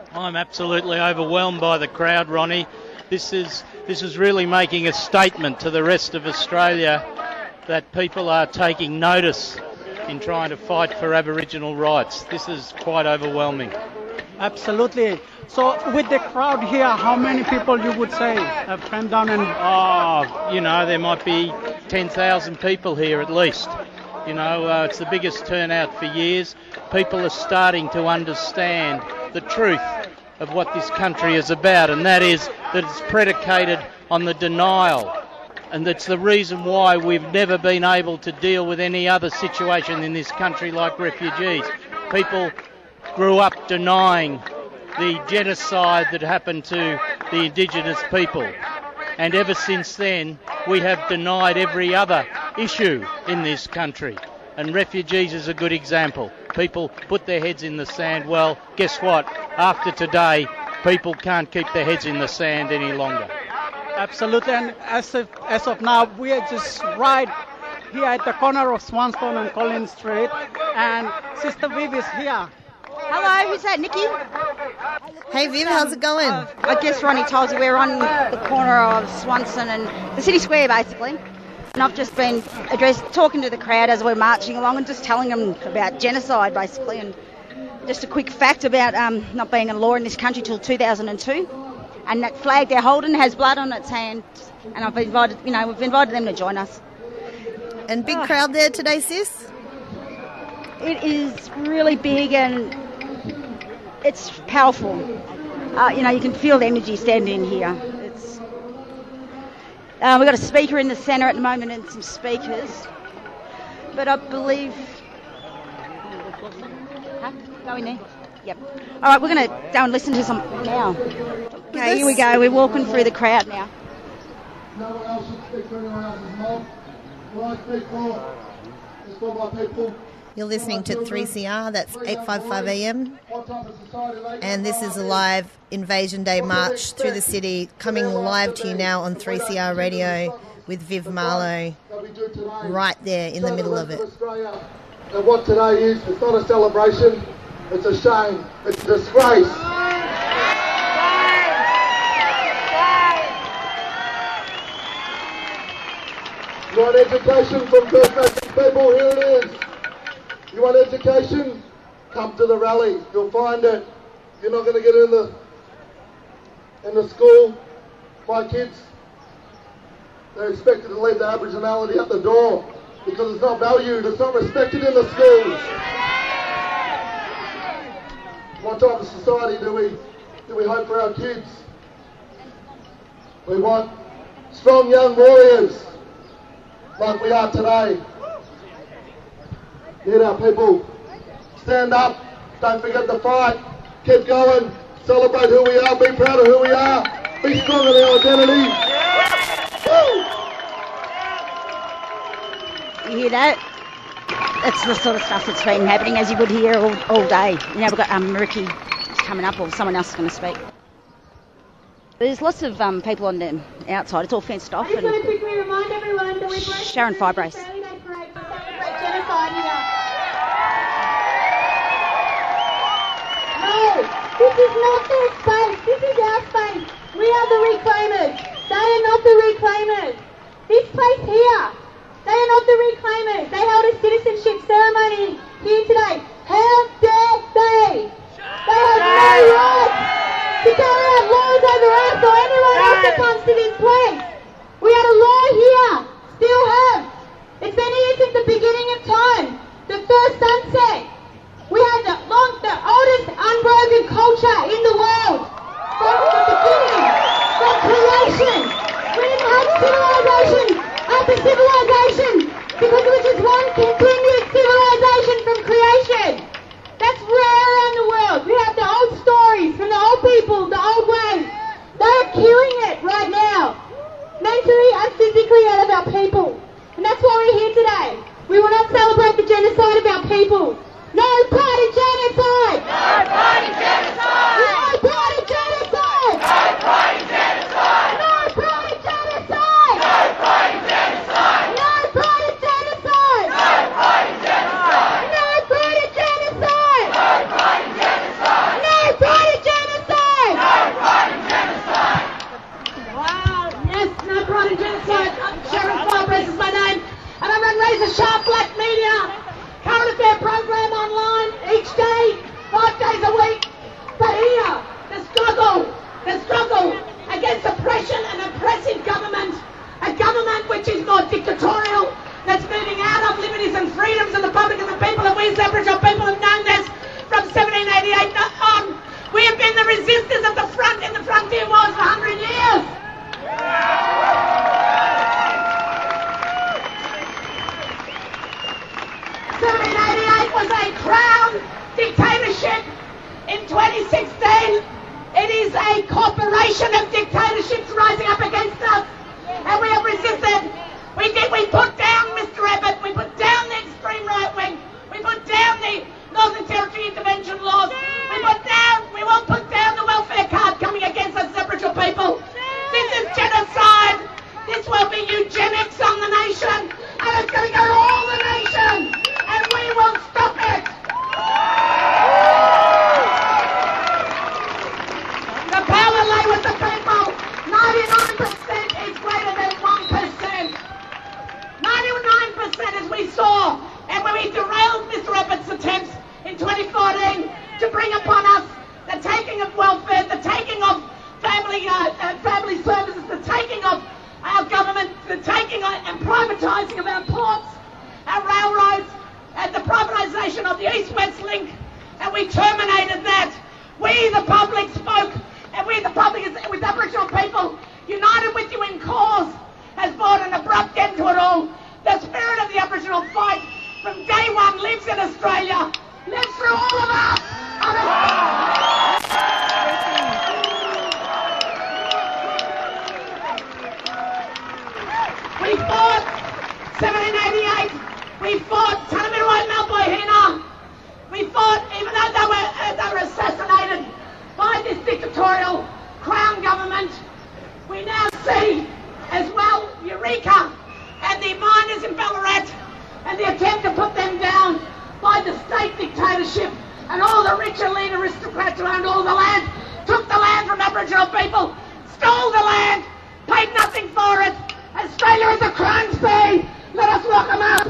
I'm absolutely overwhelmed by the crowd, Ronnie. This is really making a statement to the rest of Australia that people are taking notice in trying to fight for Aboriginal rights. This is quite overwhelming.
Absolutely. So with the crowd here, how many people you would say have come down and...
there might be 10,000 people here at least. It's the biggest turnout for years. People are starting to understand the truth of what this country is about, and that is that it's predicated on the denial. And that's the reason why we've never been able to deal with any other situation in this country like refugees. People grew up denying the genocide that happened to the Indigenous people. And ever since then, we have denied every other issue in this country. And refugees is a good example. People put their heads in the sand. Well, guess what? After today, people can't keep their heads in the sand any longer.
Absolutely, and as of now, we are just right here at the corner of Swanstone and Collins Street, and Sister Viv is here.
Hello, who's that, Nikki?
Hey Viv, how's it going?
I guess Ronnie told you we're on the corner of Swanson and the city square, basically. And I've just been talking to the crowd as we're marching along and just telling them about genocide, basically, and just a quick fact about not being a law in this country till 2002. And that flag they're holding has blood on its hand, and we've invited them to join us.
And big crowd there today, sis?
It is really big and it's powerful. You can feel the energy standing here. We've got a speaker in the centre at the moment and some speakers. But I believe... Go in there. Yep. All right, we're going to go and listen to some now. Okay, here we go. We're walking through the crowd now.
No one else should speak for anyone else's mob. What I speak for is for my people.
You're listening to 3CR, that's 855 AM. And this is a live Invasion Day march through the city, coming live to you now on 3CR Radio with Viv Marlowe right there in the middle of it.
And what today is, it's not a celebration, it's a shame, it's a disgrace. You want education from First Nations people? Here it is. You want education? Come to the rally. You'll find it. You're not going to get in the school. My kids, they're expected to leave the Aboriginality at the door because it's not valued, it's not respected in the schools. What type of society do we hope for our kids? We want strong young warriors like we are today. Need our people. Stand up. Don't forget the fight. Keep going. Celebrate who we are. Be proud of who we are. Be strong in our identity.
You hear that? That's the sort of stuff that's been happening, as you would hear all day. We've got Ricky coming up, or someone else is going to speak. There's lots of people on the outside. It's all fenced off.
I just want to quickly remind everyone that we're
Sharon Fibrace.
Genocide here. No, this is not their space. This is our space. We are the reclaimers. They are not the reclaimers. This place here, they are not the reclaimers. They held a citizenship ceremony here today. How dare they? They have no right to carry out laws over us or anyone else that comes to this place. We had a law here. Still have. It's been here since the beginning of time, the first sunset. We had the oldest unbroken culture in the world from the beginning, from creation. We didn't have civilization after civilization because it was Sharp Black Media current affair program online each day, 5 days a week. But here, the struggle against oppression and oppressive government, a government which is more dictatorial, that's moving out of liberties and freedoms of the public and the people, and we as Aboriginal people have known this from 1788 on. We have been the resistors at the front in the frontier wars for 100 years. 1788 was a crown dictatorship. In 2016, it is a corporation of dictatorships rising up against us, and we have resisted. We put down Mr. Abbott, we put down the extreme right wing, we put down the Northern Territory intervention laws, we won't put down the welfare card coming against us Aboriginal people. This is genocide. This will be eugenics on the nation, and it's going to go to all the nation, and we will stop it. The power lay with the people. 99% is greater than 1%. 99% as we saw, and when we derailed Mr. Abbott's attempts in 2014 to bring upon us the taking of welfare, the taking of family services, the taking of our government, the taking and privatising of our ports, our railroads, and the privatisation of the East-West link, and we terminated that. We, the public, spoke, and we, the public, with Aboriginal people, united with you in cause, has brought an abrupt end to it all. The spirit of the Aboriginal fight from day one lives in Australia, lives through all of us. We fought 1788. We fought Tanamirawai Malboy Hina. We fought, even though they were assassinated by this dictatorial Crown government. We now see as well Eureka and the miners in Ballarat and the attempt to put them down by the state dictatorship and all the rich elite aristocrats who owned all the land, took the land from Aboriginal people, stole the land, paid nothing for it. Australia is a crime scene. Let us lock them up.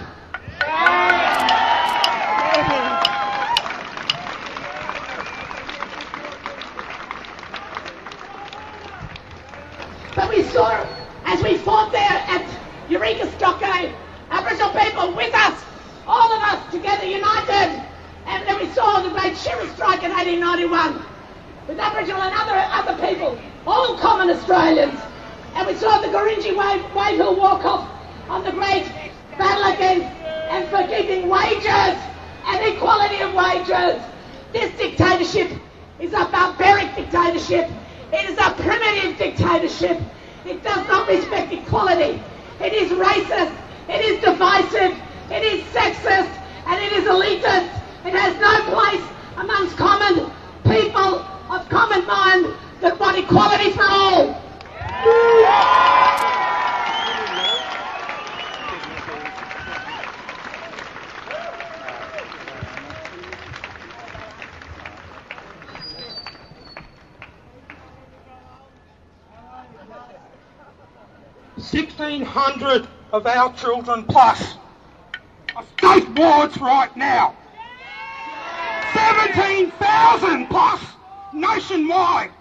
But we saw, as we fought there at Eureka Stockade, Aboriginal people with us, all of us together united, and then we saw the great Shearer strike in 1891 with Aboriginal and other people, all common Australians, and we saw the Gurindji Wave Hill walk-off on the great battle against and for keeping wages and equality of wages. This dictatorship is a barbaric dictatorship. It is a primitive dictatorship. It does not respect equality. It is racist. It is divisive. It is sexist. And it is elitist. It has no place amongst common people of common mind that want equality for all.
$1,600 of our children plus are state wards right now. 17,000 plus nationwide.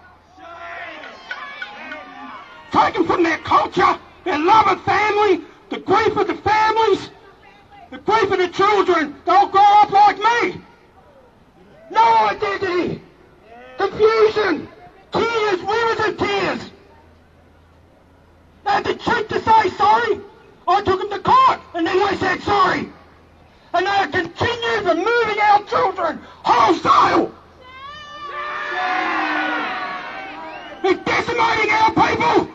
Taken from their culture, their love of family, the grief of the families, the grief of the children. They'll grow up like me. No identity. Confusion. Tears, rivers of tears. They had the cheek to say sorry. I took them to court and then they said sorry. And they have continued removing our children wholesale. They're decimating our people.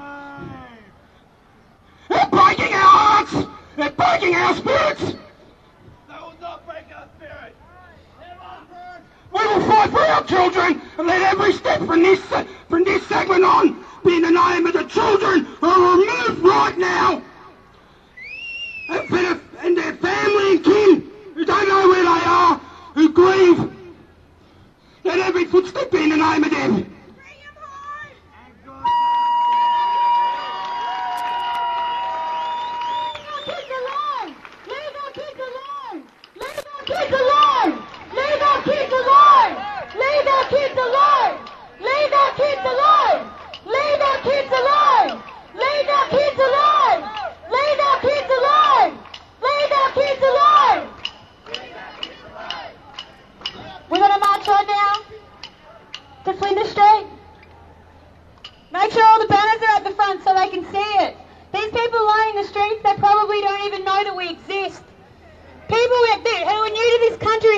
They're breaking our hearts. They're breaking our spirits. They will not break our spirit. We will fight for our children and let every step from this segment on be in the name of the children who are removed right now. And their family and kin who don't know where they are, who grieve. Let every footstep be in the name of them.
Kids alive!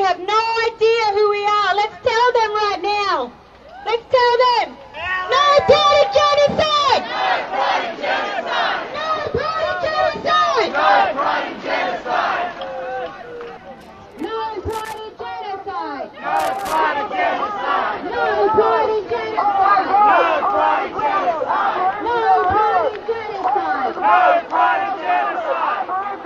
have no idea who we are. Let's tell them right now. Let's tell them. No bloody genocide! No bloody genocide! No bloody genocide! No bloody genocide! No bloody genocide! No bloody genocide! No bloody genocide! No bloody genocide! No bloody genocide! No bloody genocide!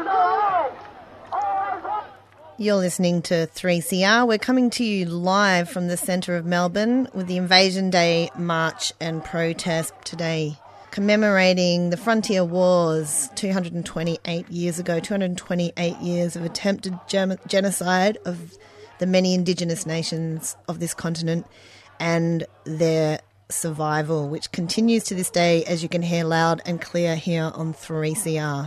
You're listening to 3CR. We're coming to you live from the centre of Melbourne with the Invasion Day March and protest today, commemorating the Frontier Wars 228 years ago, 228 years of attempted genocide of the many Indigenous nations of this continent and their survival, which continues to this day, as you can hear loud and clear here on 3CR.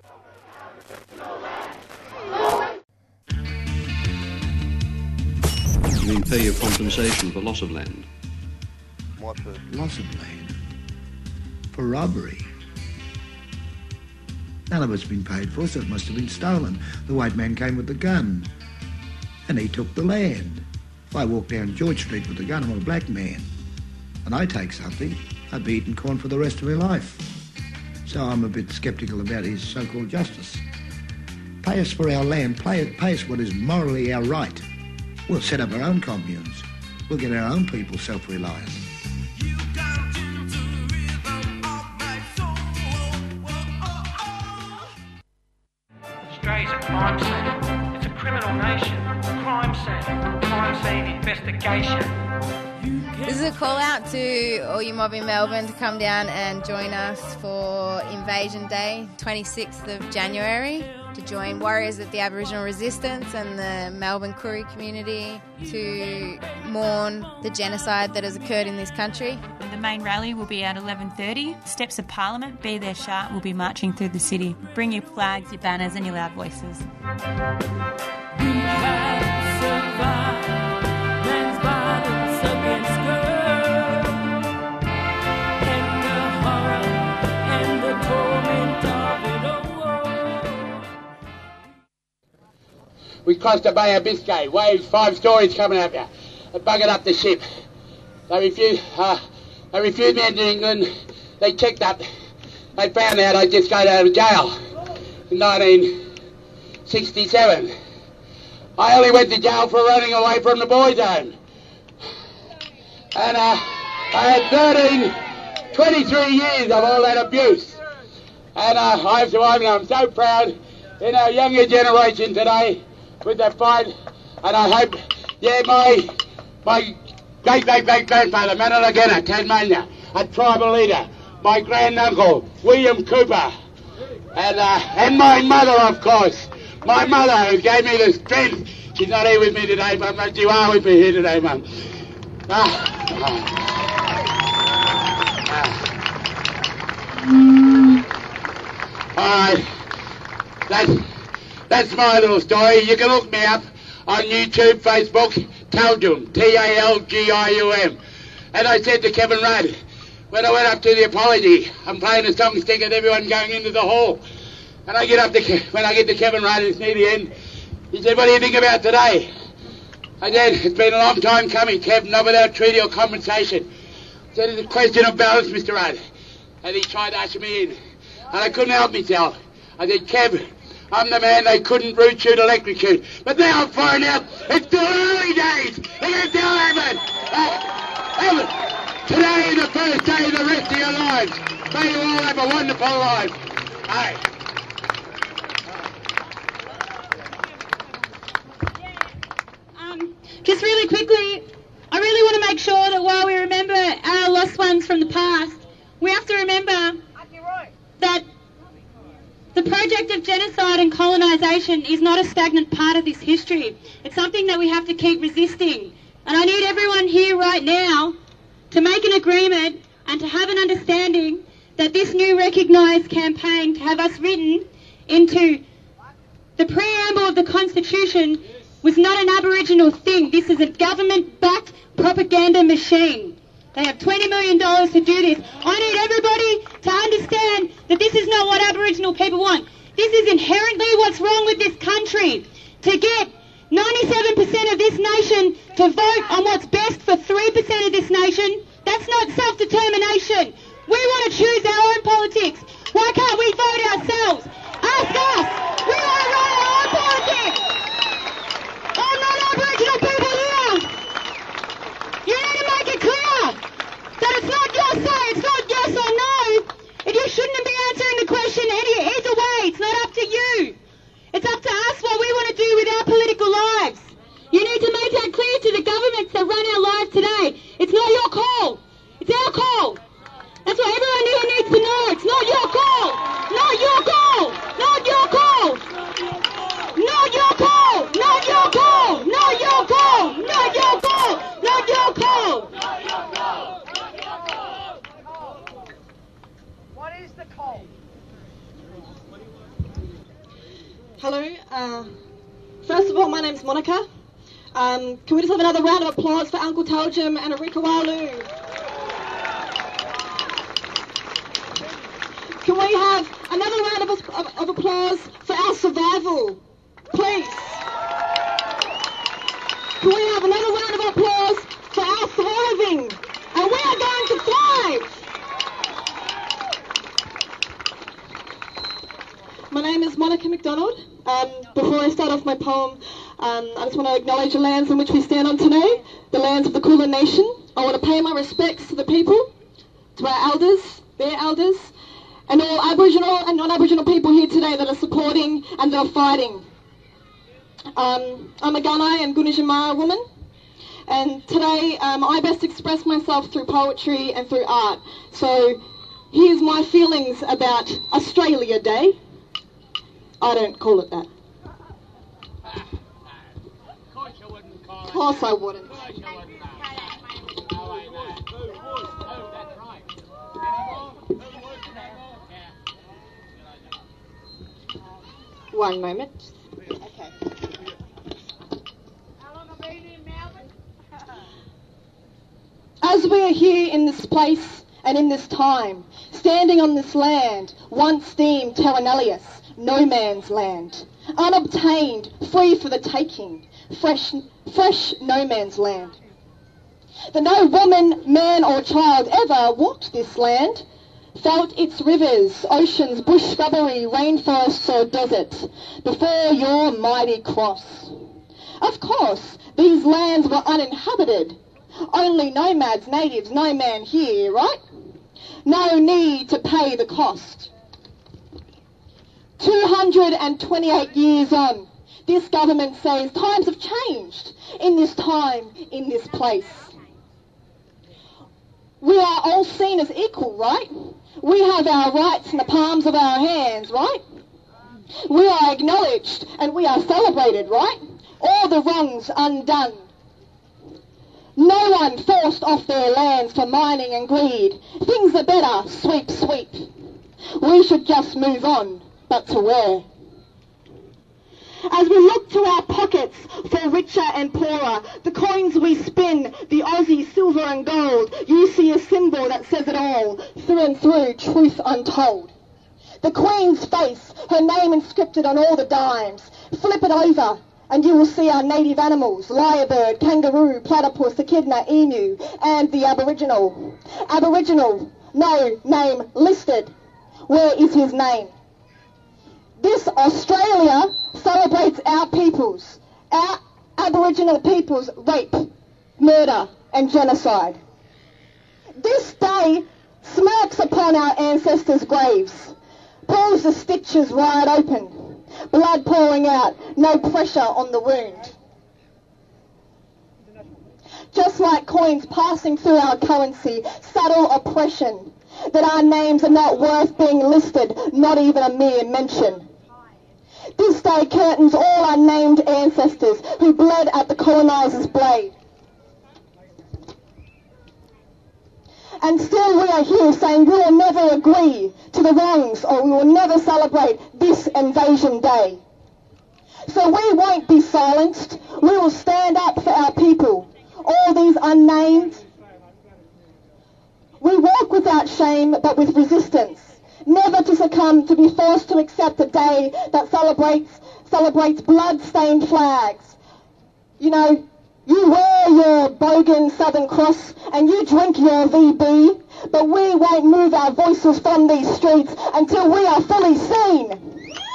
You mean pay your compensation for loss of land?
What for? Loss of land? For robbery. None of it's been paid for, so it must have been stolen. The white man came with the gun, and he took the land. If I walk down George Street with a gun, I'm a black man, and I take something, I'd be eating corn for the rest of my life. So I'm a bit sceptical about his so-called justice. Pay us for our land, pay us what is morally our right. We'll set up our own communes. We'll get our own people self-reliant.
Australia's a crime scene. It's a criminal nation. Crime scene investigation.
This is a call out to all you mob in Melbourne to come down and join us for Invasion Day, 26th of January, to join warriors at the Aboriginal Resistance and the Melbourne Koori community to mourn the genocide that has occurred in this country.
The main rally will be at 11:30. Steps of Parliament, Be There Sharp, will be marching through the city. Bring your flags, your banners and your loud voices.
We have survived man's violence against girls, and the horror and the torment of it all.
We crossed the Bay of Biscay, waves 5 stories coming at you. They buggered up the ship. They refused me into England. They checked up. They found out I just got out of jail in 1967. I only went to jail for running away from the boys' home. And I had 23 years of all that abuse. And I've survived, and I'm so proud in our younger generation today with the fight. And I hope, my great-great-great-grandfather, Manalagana, Tasmania, a tribal leader, my granduncle, William Cooper, and my mother, of course. My mother, who gave me the strength. She's not here with me today, but you are with me here today, Mum. All right. That's my little story. You can look me up on YouTube, Facebook, Talgium, Talgium. And I said to Kevin Rudd, when I went up to the apology, I'm playing a song stick and everyone going into the hall. And I get up to, when I get to Kevin Rudd, it's near the end, he said, what do you think about today? I said, it's been a long time coming, Kev, not without treaty or compensation. I said, it's a question of balance, Mr. Rudd. And he tried to usher me in. And I couldn't help myself. I said, Kev, I'm the man they couldn't root shoot, electrocute. But now I'm finding out it's still early days. They're going to tell everyone. Today is the first day of the rest of your lives. May you all have a wonderful life. Hey.
Just really quickly, I really want to make sure that while we remember our lost ones from the past, we have to remember that the project of genocide and colonisation is not a stagnant part of this history. It's something that we have to keep resisting. And I need everyone here right now to make an agreement and to have an understanding that this new recognised campaign to have us written into the preamble of the Constitution was not an Aboriginal thing. This is a government-backed propaganda machine. They have $20 million to do this. I need everybody to understand that this is not what Aboriginal people want. This is inherently what's wrong with this country. To get 97% of this nation to vote on what's best for 3% of this nation. That's not self-determination. We want to choose our own politics. Why can't we vote ourselves? Ask us. We want to run our own politics. I'm not Aboriginal people here. You need to make it clear that it's not your say, it's not yes or no. And you shouldn't be answering the question either way. It's not up to you. It's up to us what we want to do with our political lives. You need to make that clear to the governments that run our lives today. It's not your call. It's our call. That's what everyone here needs to know. It's not your call. Not your call. Not your call. Not your call. Not your call. Not your call. Not your call. Not your call.
What is the call?
Hello. First of all, my name's Monica. Can we just have another round of applause for Uncle Taljum and Arika Walu? Can we have another round of applause for our survival, please? Can we have another round of applause for our thriving? And we are going to thrive! My name is Monica McDonald. Before I start off my poem, I just want to acknowledge the lands on which we stand on today, the lands of the Kulin Nation. I want to pay my respects to the people, to our elders, their elders, and all Aboriginal and non-Aboriginal people here today that are supporting and that are fighting. I'm a Gunai and Gunditjmara woman, and today I best express myself through poetry and through art. So here's my feelings about Australia Day. I don't call it that. Of course I wouldn't. One moment. Okay. As we are here in this place and in this time, standing on this land, once deemed terra nullius, no man's land, unobtained, free for the taking, fresh no man's land. That no woman, man or child ever walked this land, felt its rivers, oceans, bush shrubbery, rainforests or desert, before your mighty cross. Of course, these lands were uninhabited, only nomads, natives, no man here, right? No need to pay the cost. 228 years on, this government says times have changed in this time, in this place. We are all seen as equal, right? We have our rights in the palms of our hands, right? We are acknowledged and we are celebrated, right? All the wrongs undone. No one forced off their lands for mining and greed. Things are better, sweep, sweep. We should just move on, but to where? As we look to our pockets for richer and poorer, the coins we spin, the Aussie silver and gold, you see a symbol that says it all, through and through, truth untold. The Queen's face, her name inscripted on all the dimes. Flip it over, and you will see our native animals, lyrebird, kangaroo, platypus, echidna, emu, and the Aboriginal. Aboriginal, no name listed. Where is his name? This Australia celebrates our peoples, our Aboriginal peoples' rape, murder and genocide. This day smirks upon our ancestors' graves, pulls the stitches wide open, blood pouring out, no pressure on the wound. Just like coins passing through our currency, subtle oppression, that our names are not worth being listed, not even a mere mention. This day curtains all unnamed ancestors who bled at the coloniser's blade. And still we are here saying we will never agree to the wrongs, or we will never celebrate this invasion day. So we won't be silenced. We will stand up for our people, all these unnamed. We walk without shame, but with resistance. Never to succumb, to be forced to accept a day that celebrates blood-stained flags, You know, you wear your bogan Southern Cross and you drink your VB, but we won't move our voices from these streets until we are fully seen.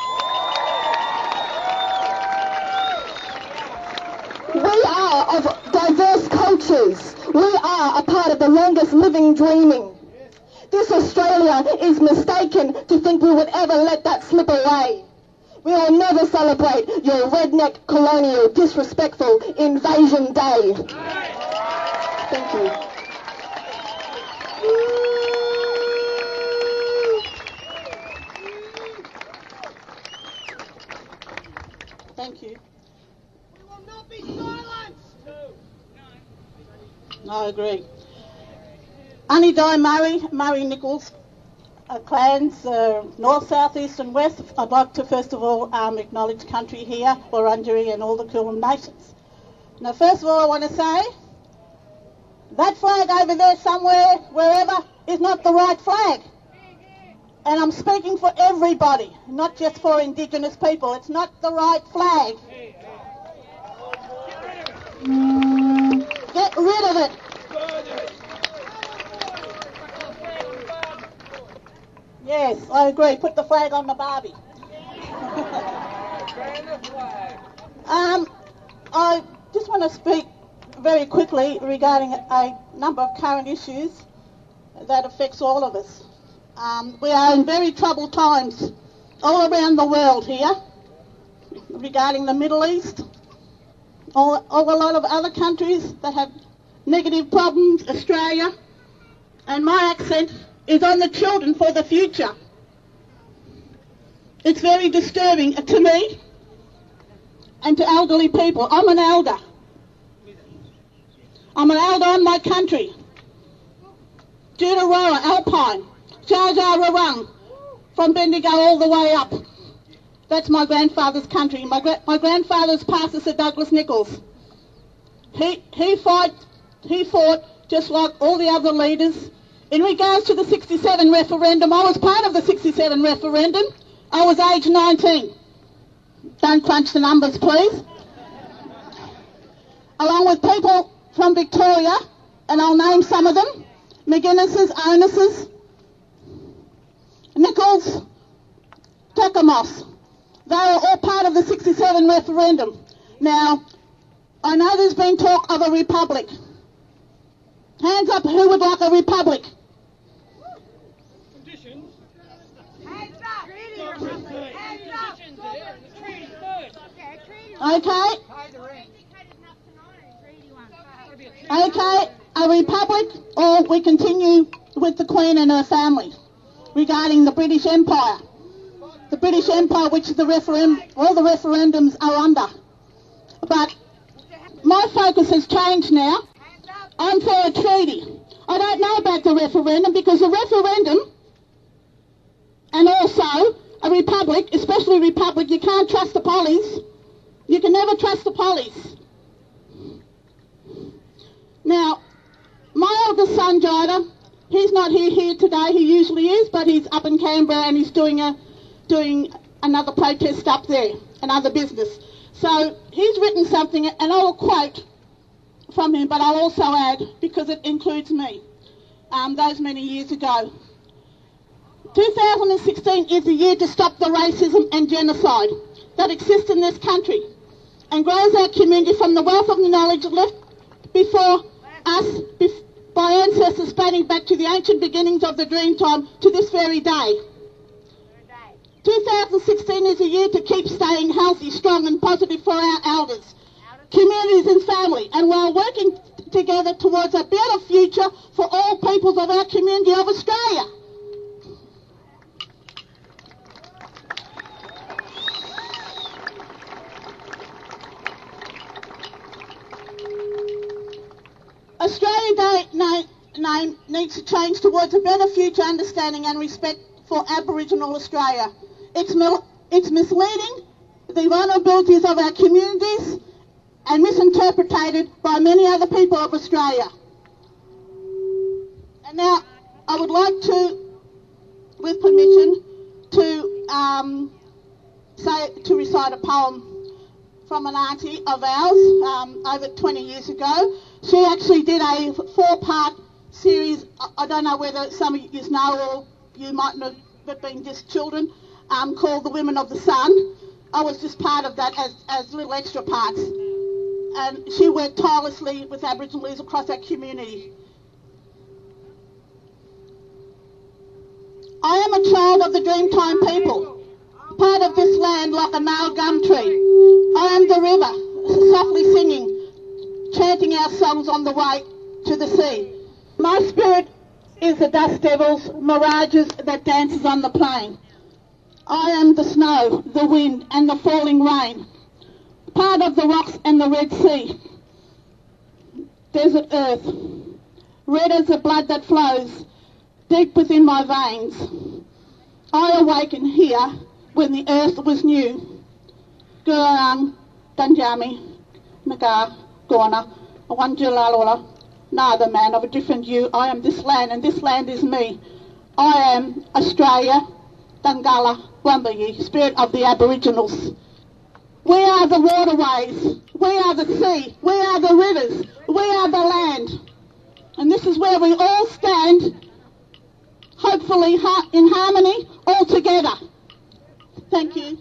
We are of diverse cultures. We are a part of the longest living dreaming. This Australia is mistaken to think we would ever let that slip away. We will never celebrate your redneck, colonial, disrespectful Invasion Day. Thank you.
Thank you. We will not be silenced. No, I agree. Annie Di Murray Nichols, clans north, south, east and west. I'd like to first of all acknowledge country here, Wurundjeri and all the Kulin nations. Now first of all I want to say that flag over there somewhere, wherever, is not the right flag. And I'm speaking for everybody, not just for Indigenous people. It's not the right flag. Get rid of it. Yes, I agree. Put the flag on the Barbie. I just want to speak very quickly regarding a number of current issues that affects all of us. We are in very troubled times all around the world here regarding the Middle East, or a lot of other countries that have negative problems, Australia, and my accent is on the children for the future. It's very disturbing to me and to elderly people. I'm an elder. I'm an elder on my country. Jutaroa, Alpine, Jar Jar Rawang, from Bendigo all the way up. That's my grandfather's country. My grandfather's pastor, Sir Douglas Nichols. He fought just like all the other leaders. In regards to the 67 referendum, I was part of the 67 referendum. I was age 19. Don't crunch the numbers, please. Along with people from Victoria, and I'll name some of them, McGuinness's, Onus's, Nichols, Tekamos. They were all part of the 67 referendum. Now, I know there's been talk of a republic. Hands up, who would like a republic? Conditions.
Hands up. Hands up.
Okay. Okay, a republic, or we continue with the Queen and her family regarding the British Empire. The British Empire, which is all the referendums are under. But my focus has changed now. I'm for a treaty. I don't know about the referendum because a referendum and also a republic, especially a republic, you can't trust the police. You can never trust the police. Now, my eldest son, Jida, he's not here today. He usually is, but he's up in Canberra and he's doing another protest up there, another business. So he's written something, and I will quote from him, but I'll also add, because it includes me, those many years ago. 2016 is the year to stop the racism and genocide that exists in this country and grows our community from the wealth of knowledge left before us by ancestors spanning back to the ancient beginnings of the Dreamtime to this very day. 2016 is a year to keep staying healthy, strong and positive for our elders, communities and family, and while working together towards a better future for all peoples of our community of Australia. Australia Day name needs to change towards a better future understanding and respect for Aboriginal Australia. It's misleading the vulnerabilities of our communities and misinterpreted by many other people of Australia. And now I would like to, with permission, to recite a poem
from an auntie of ours over 20 years ago. She actually did a 4-part series. I don't know whether some of you know or you might not have been just children, called The Women of the Sun. I was just part of that as little extra parts. And she worked tirelessly with Aboriginal leaders across our community. I am a child of the Dreamtime people, part of this land like a male gum tree. I am the river, softly singing, chanting our songs on the way to the sea. My spirit is the dust devils, mirages that dances on the plain. I am the snow, the wind and the falling rain, part of the rocks and the Red Sea. Desert earth, red as the blood that flows deep within my veins. I awakened here when the earth was new. Gurang, Danjami, Nagar, Gorna, Awanjalalola, neither man of a different hue. I am this land and this land is me. I am Australia, Dangala, Wambayi, spirit of the Aboriginals. We are the waterways, we are the sea, we are the rivers, we are the land. And this is where we all stand, hopefully in harmony, all together. Thank you.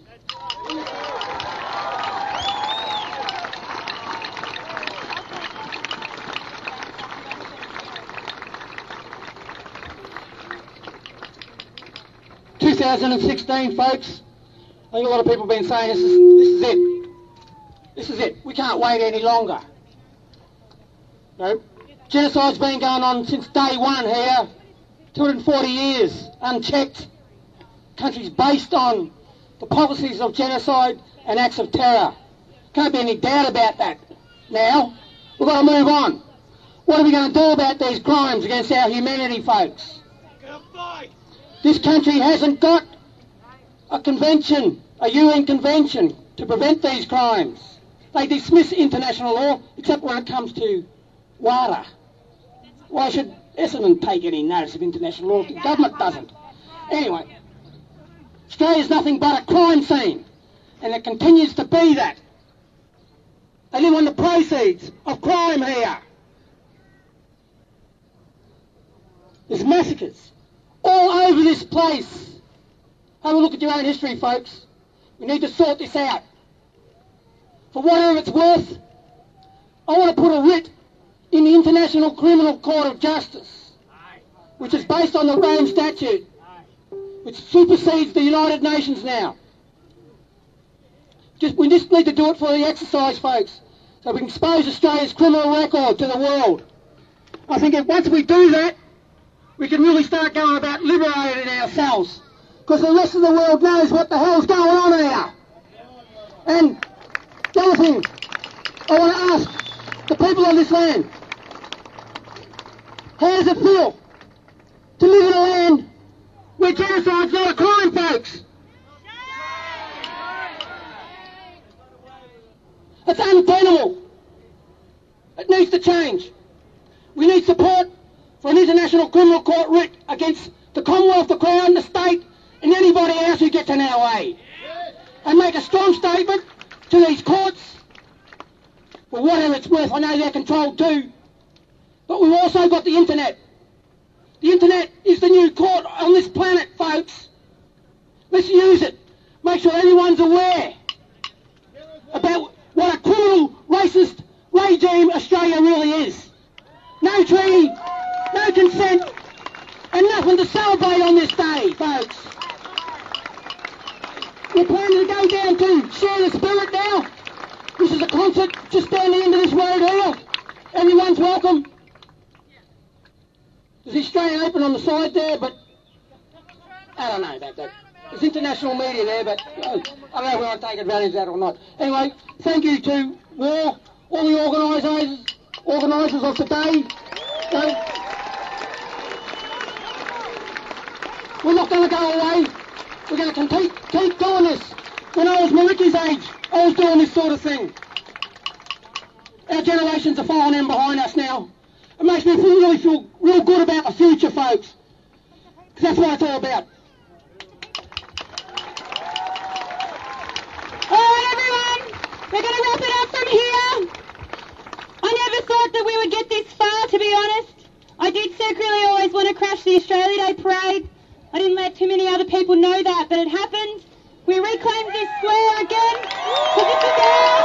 In 2016, folks, I think a lot of people have been saying this is it. This is it. We can't wait any longer. No. Genocide's been going on since day one here, 240 years, unchecked. Countries based on the policies of genocide and acts of terror. Can't be any doubt about that. Now, we've got to move on. What are we going to do about these crimes against our humanity, folks? This country hasn't got a convention, a UN convention, to prevent these crimes. They dismiss international law, except when it comes to WADA. Why should Essendon take any notice of international law if the government doesn't? Anyway, Australia's nothing but a crime scene, and it continues to be that. They live on the proceeds of crime here. There's massacres all over this place. Have a look at your own history, folks. We need to sort this out. For whatever it's worth, I want to put a writ in the International Criminal Court of Justice, which is based on the Rome Statute, which supersedes the United Nations now. We just need to do it for the exercise, folks, so we can expose Australia's criminal record to the world. I think if once we do that, we can really start going about liberating ourselves, because the rest of the world knows what the hell's going on here. And the other thing, I want to ask the people of this land, how does it feel to live in a land where genocide's not a crime, folks? It's untenable. It needs to change. We need support for an International Criminal Court writ against the Commonwealth, the Crown, the State, and anybody else who gets in our way. And make a strong statement to these courts, for whatever it's worth. I know they're controlled too. But we've also got the internet. The internet is the new court on this planet, folks. Let's use it. Make sure everyone's aware about what a criminal, racist regime Australia really is. No treaty, no consent, and nothing to celebrate on this day, folks. We're planning to go down to Share the Spirit now. This is a concert just down the end of this road here. Everyone's welcome. There's the Australian Open on the side there, but I don't know about that. There's international media there, but I don't know if we want to take advantage of that or not. Anyway, thank you to all the organisers of today. We're not going to go away. We're going to keep doing this. When I was Mariki's age, I was doing this sort of thing. Our generations are following in behind us now. It makes me really feel real good about the future, folks. Because that's what it's all about.
All right, everyone. We're going to I did secretly always want to crash the Australia Day parade. I didn't let too many other people know that, but it happened. We reclaimed this square again because this is ours.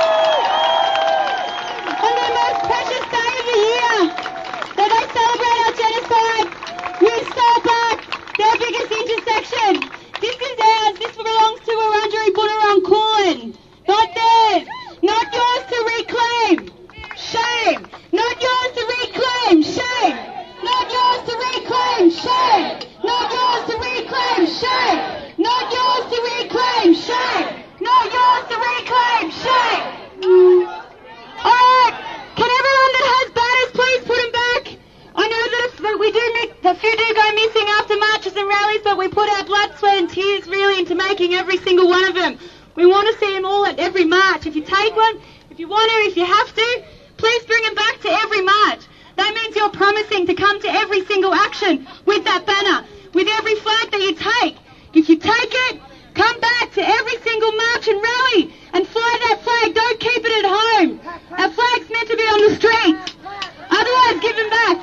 On the most precious day of the year, that they celebrate our genocide, we stole back their biggest intersection. This is ours. This belongs to Wurundjeri Bunurong Kulin. Not theirs. Not yours to reclaim. Shame. Not yours to reclaim. Shame. Not yours to reclaim. Shame. Not yours to reclaim. Shame. Not yours to reclaim. Shame. Not yours to reclaim. Shame. Alright. Can everyone that has banners please put them back? I know that we do a few do go missing after marches and rallies, but we put our blood, sweat and tears really into making every single one of them. We want to see them all at every march. If you take one, if you want to, if you have to, please bring them back to every march. That means you're promising to come to every single action with that banner, with every flag that you take. If you take it, come back to every single march and rally and fly that flag. Don't keep it at home. Our flag's meant to be on the streets. Otherwise, give them back.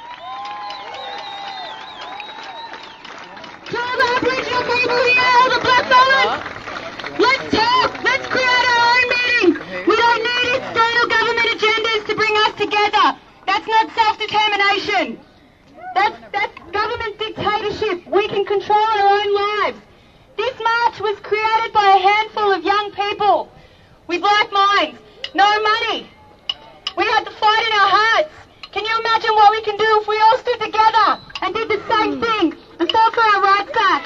To all the Aboriginal people here, all the blackfellas, let's talk. Let's create our own meeting. We don't need external government agendas to bring us together. That's not self-determination. That's government dictatorship. We can control our own lives. This march was created by a handful of young people with like minds, no money. We had the fight in our hearts. Can you imagine what we can do if we all stood together and did the same thing and fought for our rights back?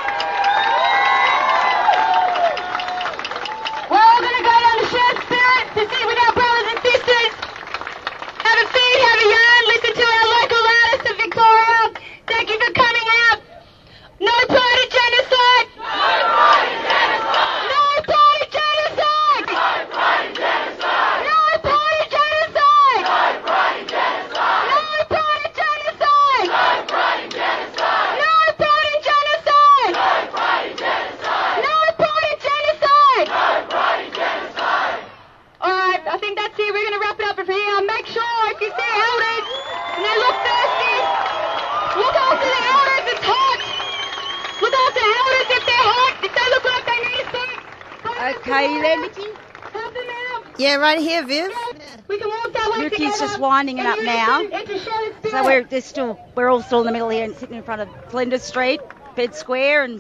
We're all going to go down to shared spirit to sit with our brothers and sisters, have a feed, have a yarn, listen to our local artists of Victoria. Thank you for coming out. No party genocide! No party genocide! No party genocide! No party genocide! No party genocide! No party genocide! No party genocide! No party genocide! No party genocide! No party genocide! No party genocide! No party genocide! Alright, I think that's it. We're going to wrap it up from here. Make sure if you see elders and they look thirsty, look after the elders. It's hot. Look after elders if they're hot, if they look like they need a seat.
Okay, you there, Nikki?
Help them out.
Yeah, right here, Viv.
We can walk that way
Ricky's
together.
just winding it up now. So
So
we're all still in the middle here and sitting in front of Flinders Street, Bed Square, and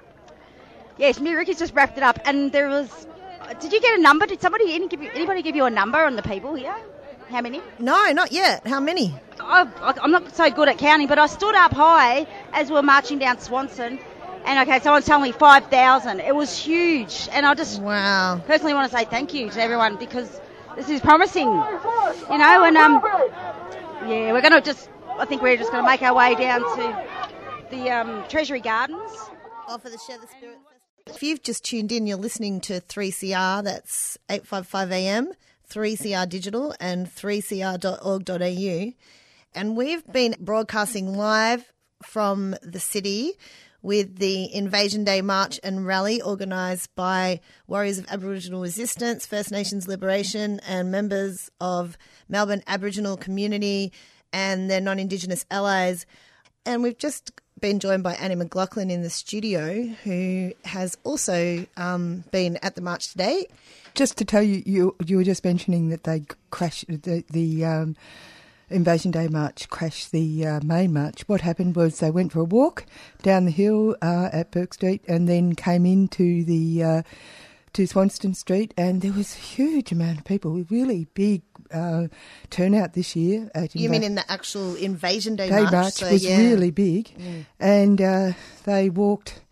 yes, me and Ricky's just wrapped it up. And there was, did you get a number? Did anybody give you a number on the people here? How many?
No, not yet. How many?
I'm not so good at counting, but I stood up high as we were marching down Swanson, and okay, someone's telling me 5,000. It was huge, and I just personally want to say thank you to everyone because this is promising, you know. And yeah, we're gonna I think we're just gonna make our way down to the Treasury Gardens.
Oh, for the Share the Spirit Festival. If you've just tuned in, you're listening to 3CR. That's 855 AM. 3CR Digital and 3cr.org.au. And we've been broadcasting live from the city with the Invasion Day March and Rally organised by Warriors of Aboriginal Resistance, First Nations Liberation and members of Melbourne Aboriginal community and their non-Indigenous allies. And we've just been joined by Annie McLaughlin in the studio, who has also been at the march today.
Just to tell you, you were just mentioning that they crashed the Invasion Day March, crashed the main march. What happened was they went for a walk down the hill at Burke Street and then came into the to Swanston Street, and there was a huge amount of people, a really big turnout this year.
You mean in the actual Invasion Day
march?
March
was really big, and they walked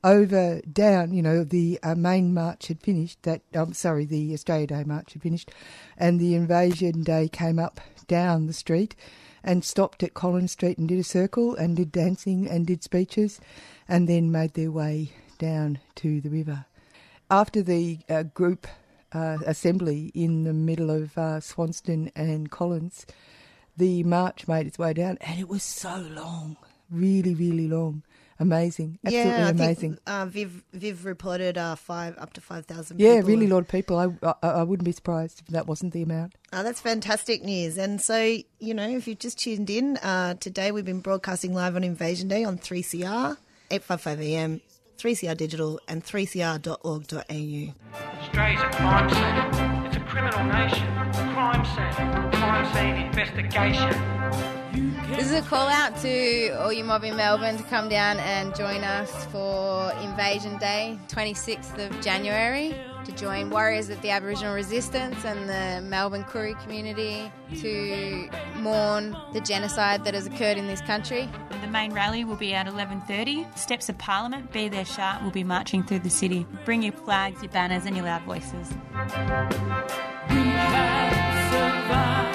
down, the main march had finished, the Australia Day March had finished, and the Invasion Day came up down the street and stopped at Collins Street and did a circle and did dancing and did speeches and then made their way down to the river. After the group assembly in the middle of Swanston and Collins, the march made its way down, and it was so long, really, really long. amazing, absolutely amazing.
I think Viv reported up to 5,000
Yeah,
people.
really a lot of people. I wouldn't be surprised if that wasn't the amount.
That's fantastic news. And so, you know, if you've just tuned in, today we've been broadcasting live on Invasion Day on 3CR, 8:55 a.m, 3CR Digital and 3cr.org.au.
Australia's a crime scene. It's a criminal nation. Crime scene investigation.
This is a call out to all you mob in Melbourne to come down and join us for Invasion Day, 26th of January, to join warriors of the Aboriginal Resistance and the Melbourne Koori community to mourn the genocide that has occurred in this country.
The main rally will be at 11:30. Steps of Parliament, Be There Sharp, will be marching through the city. Bring your flags, your banners and your loud voices.
We have survived.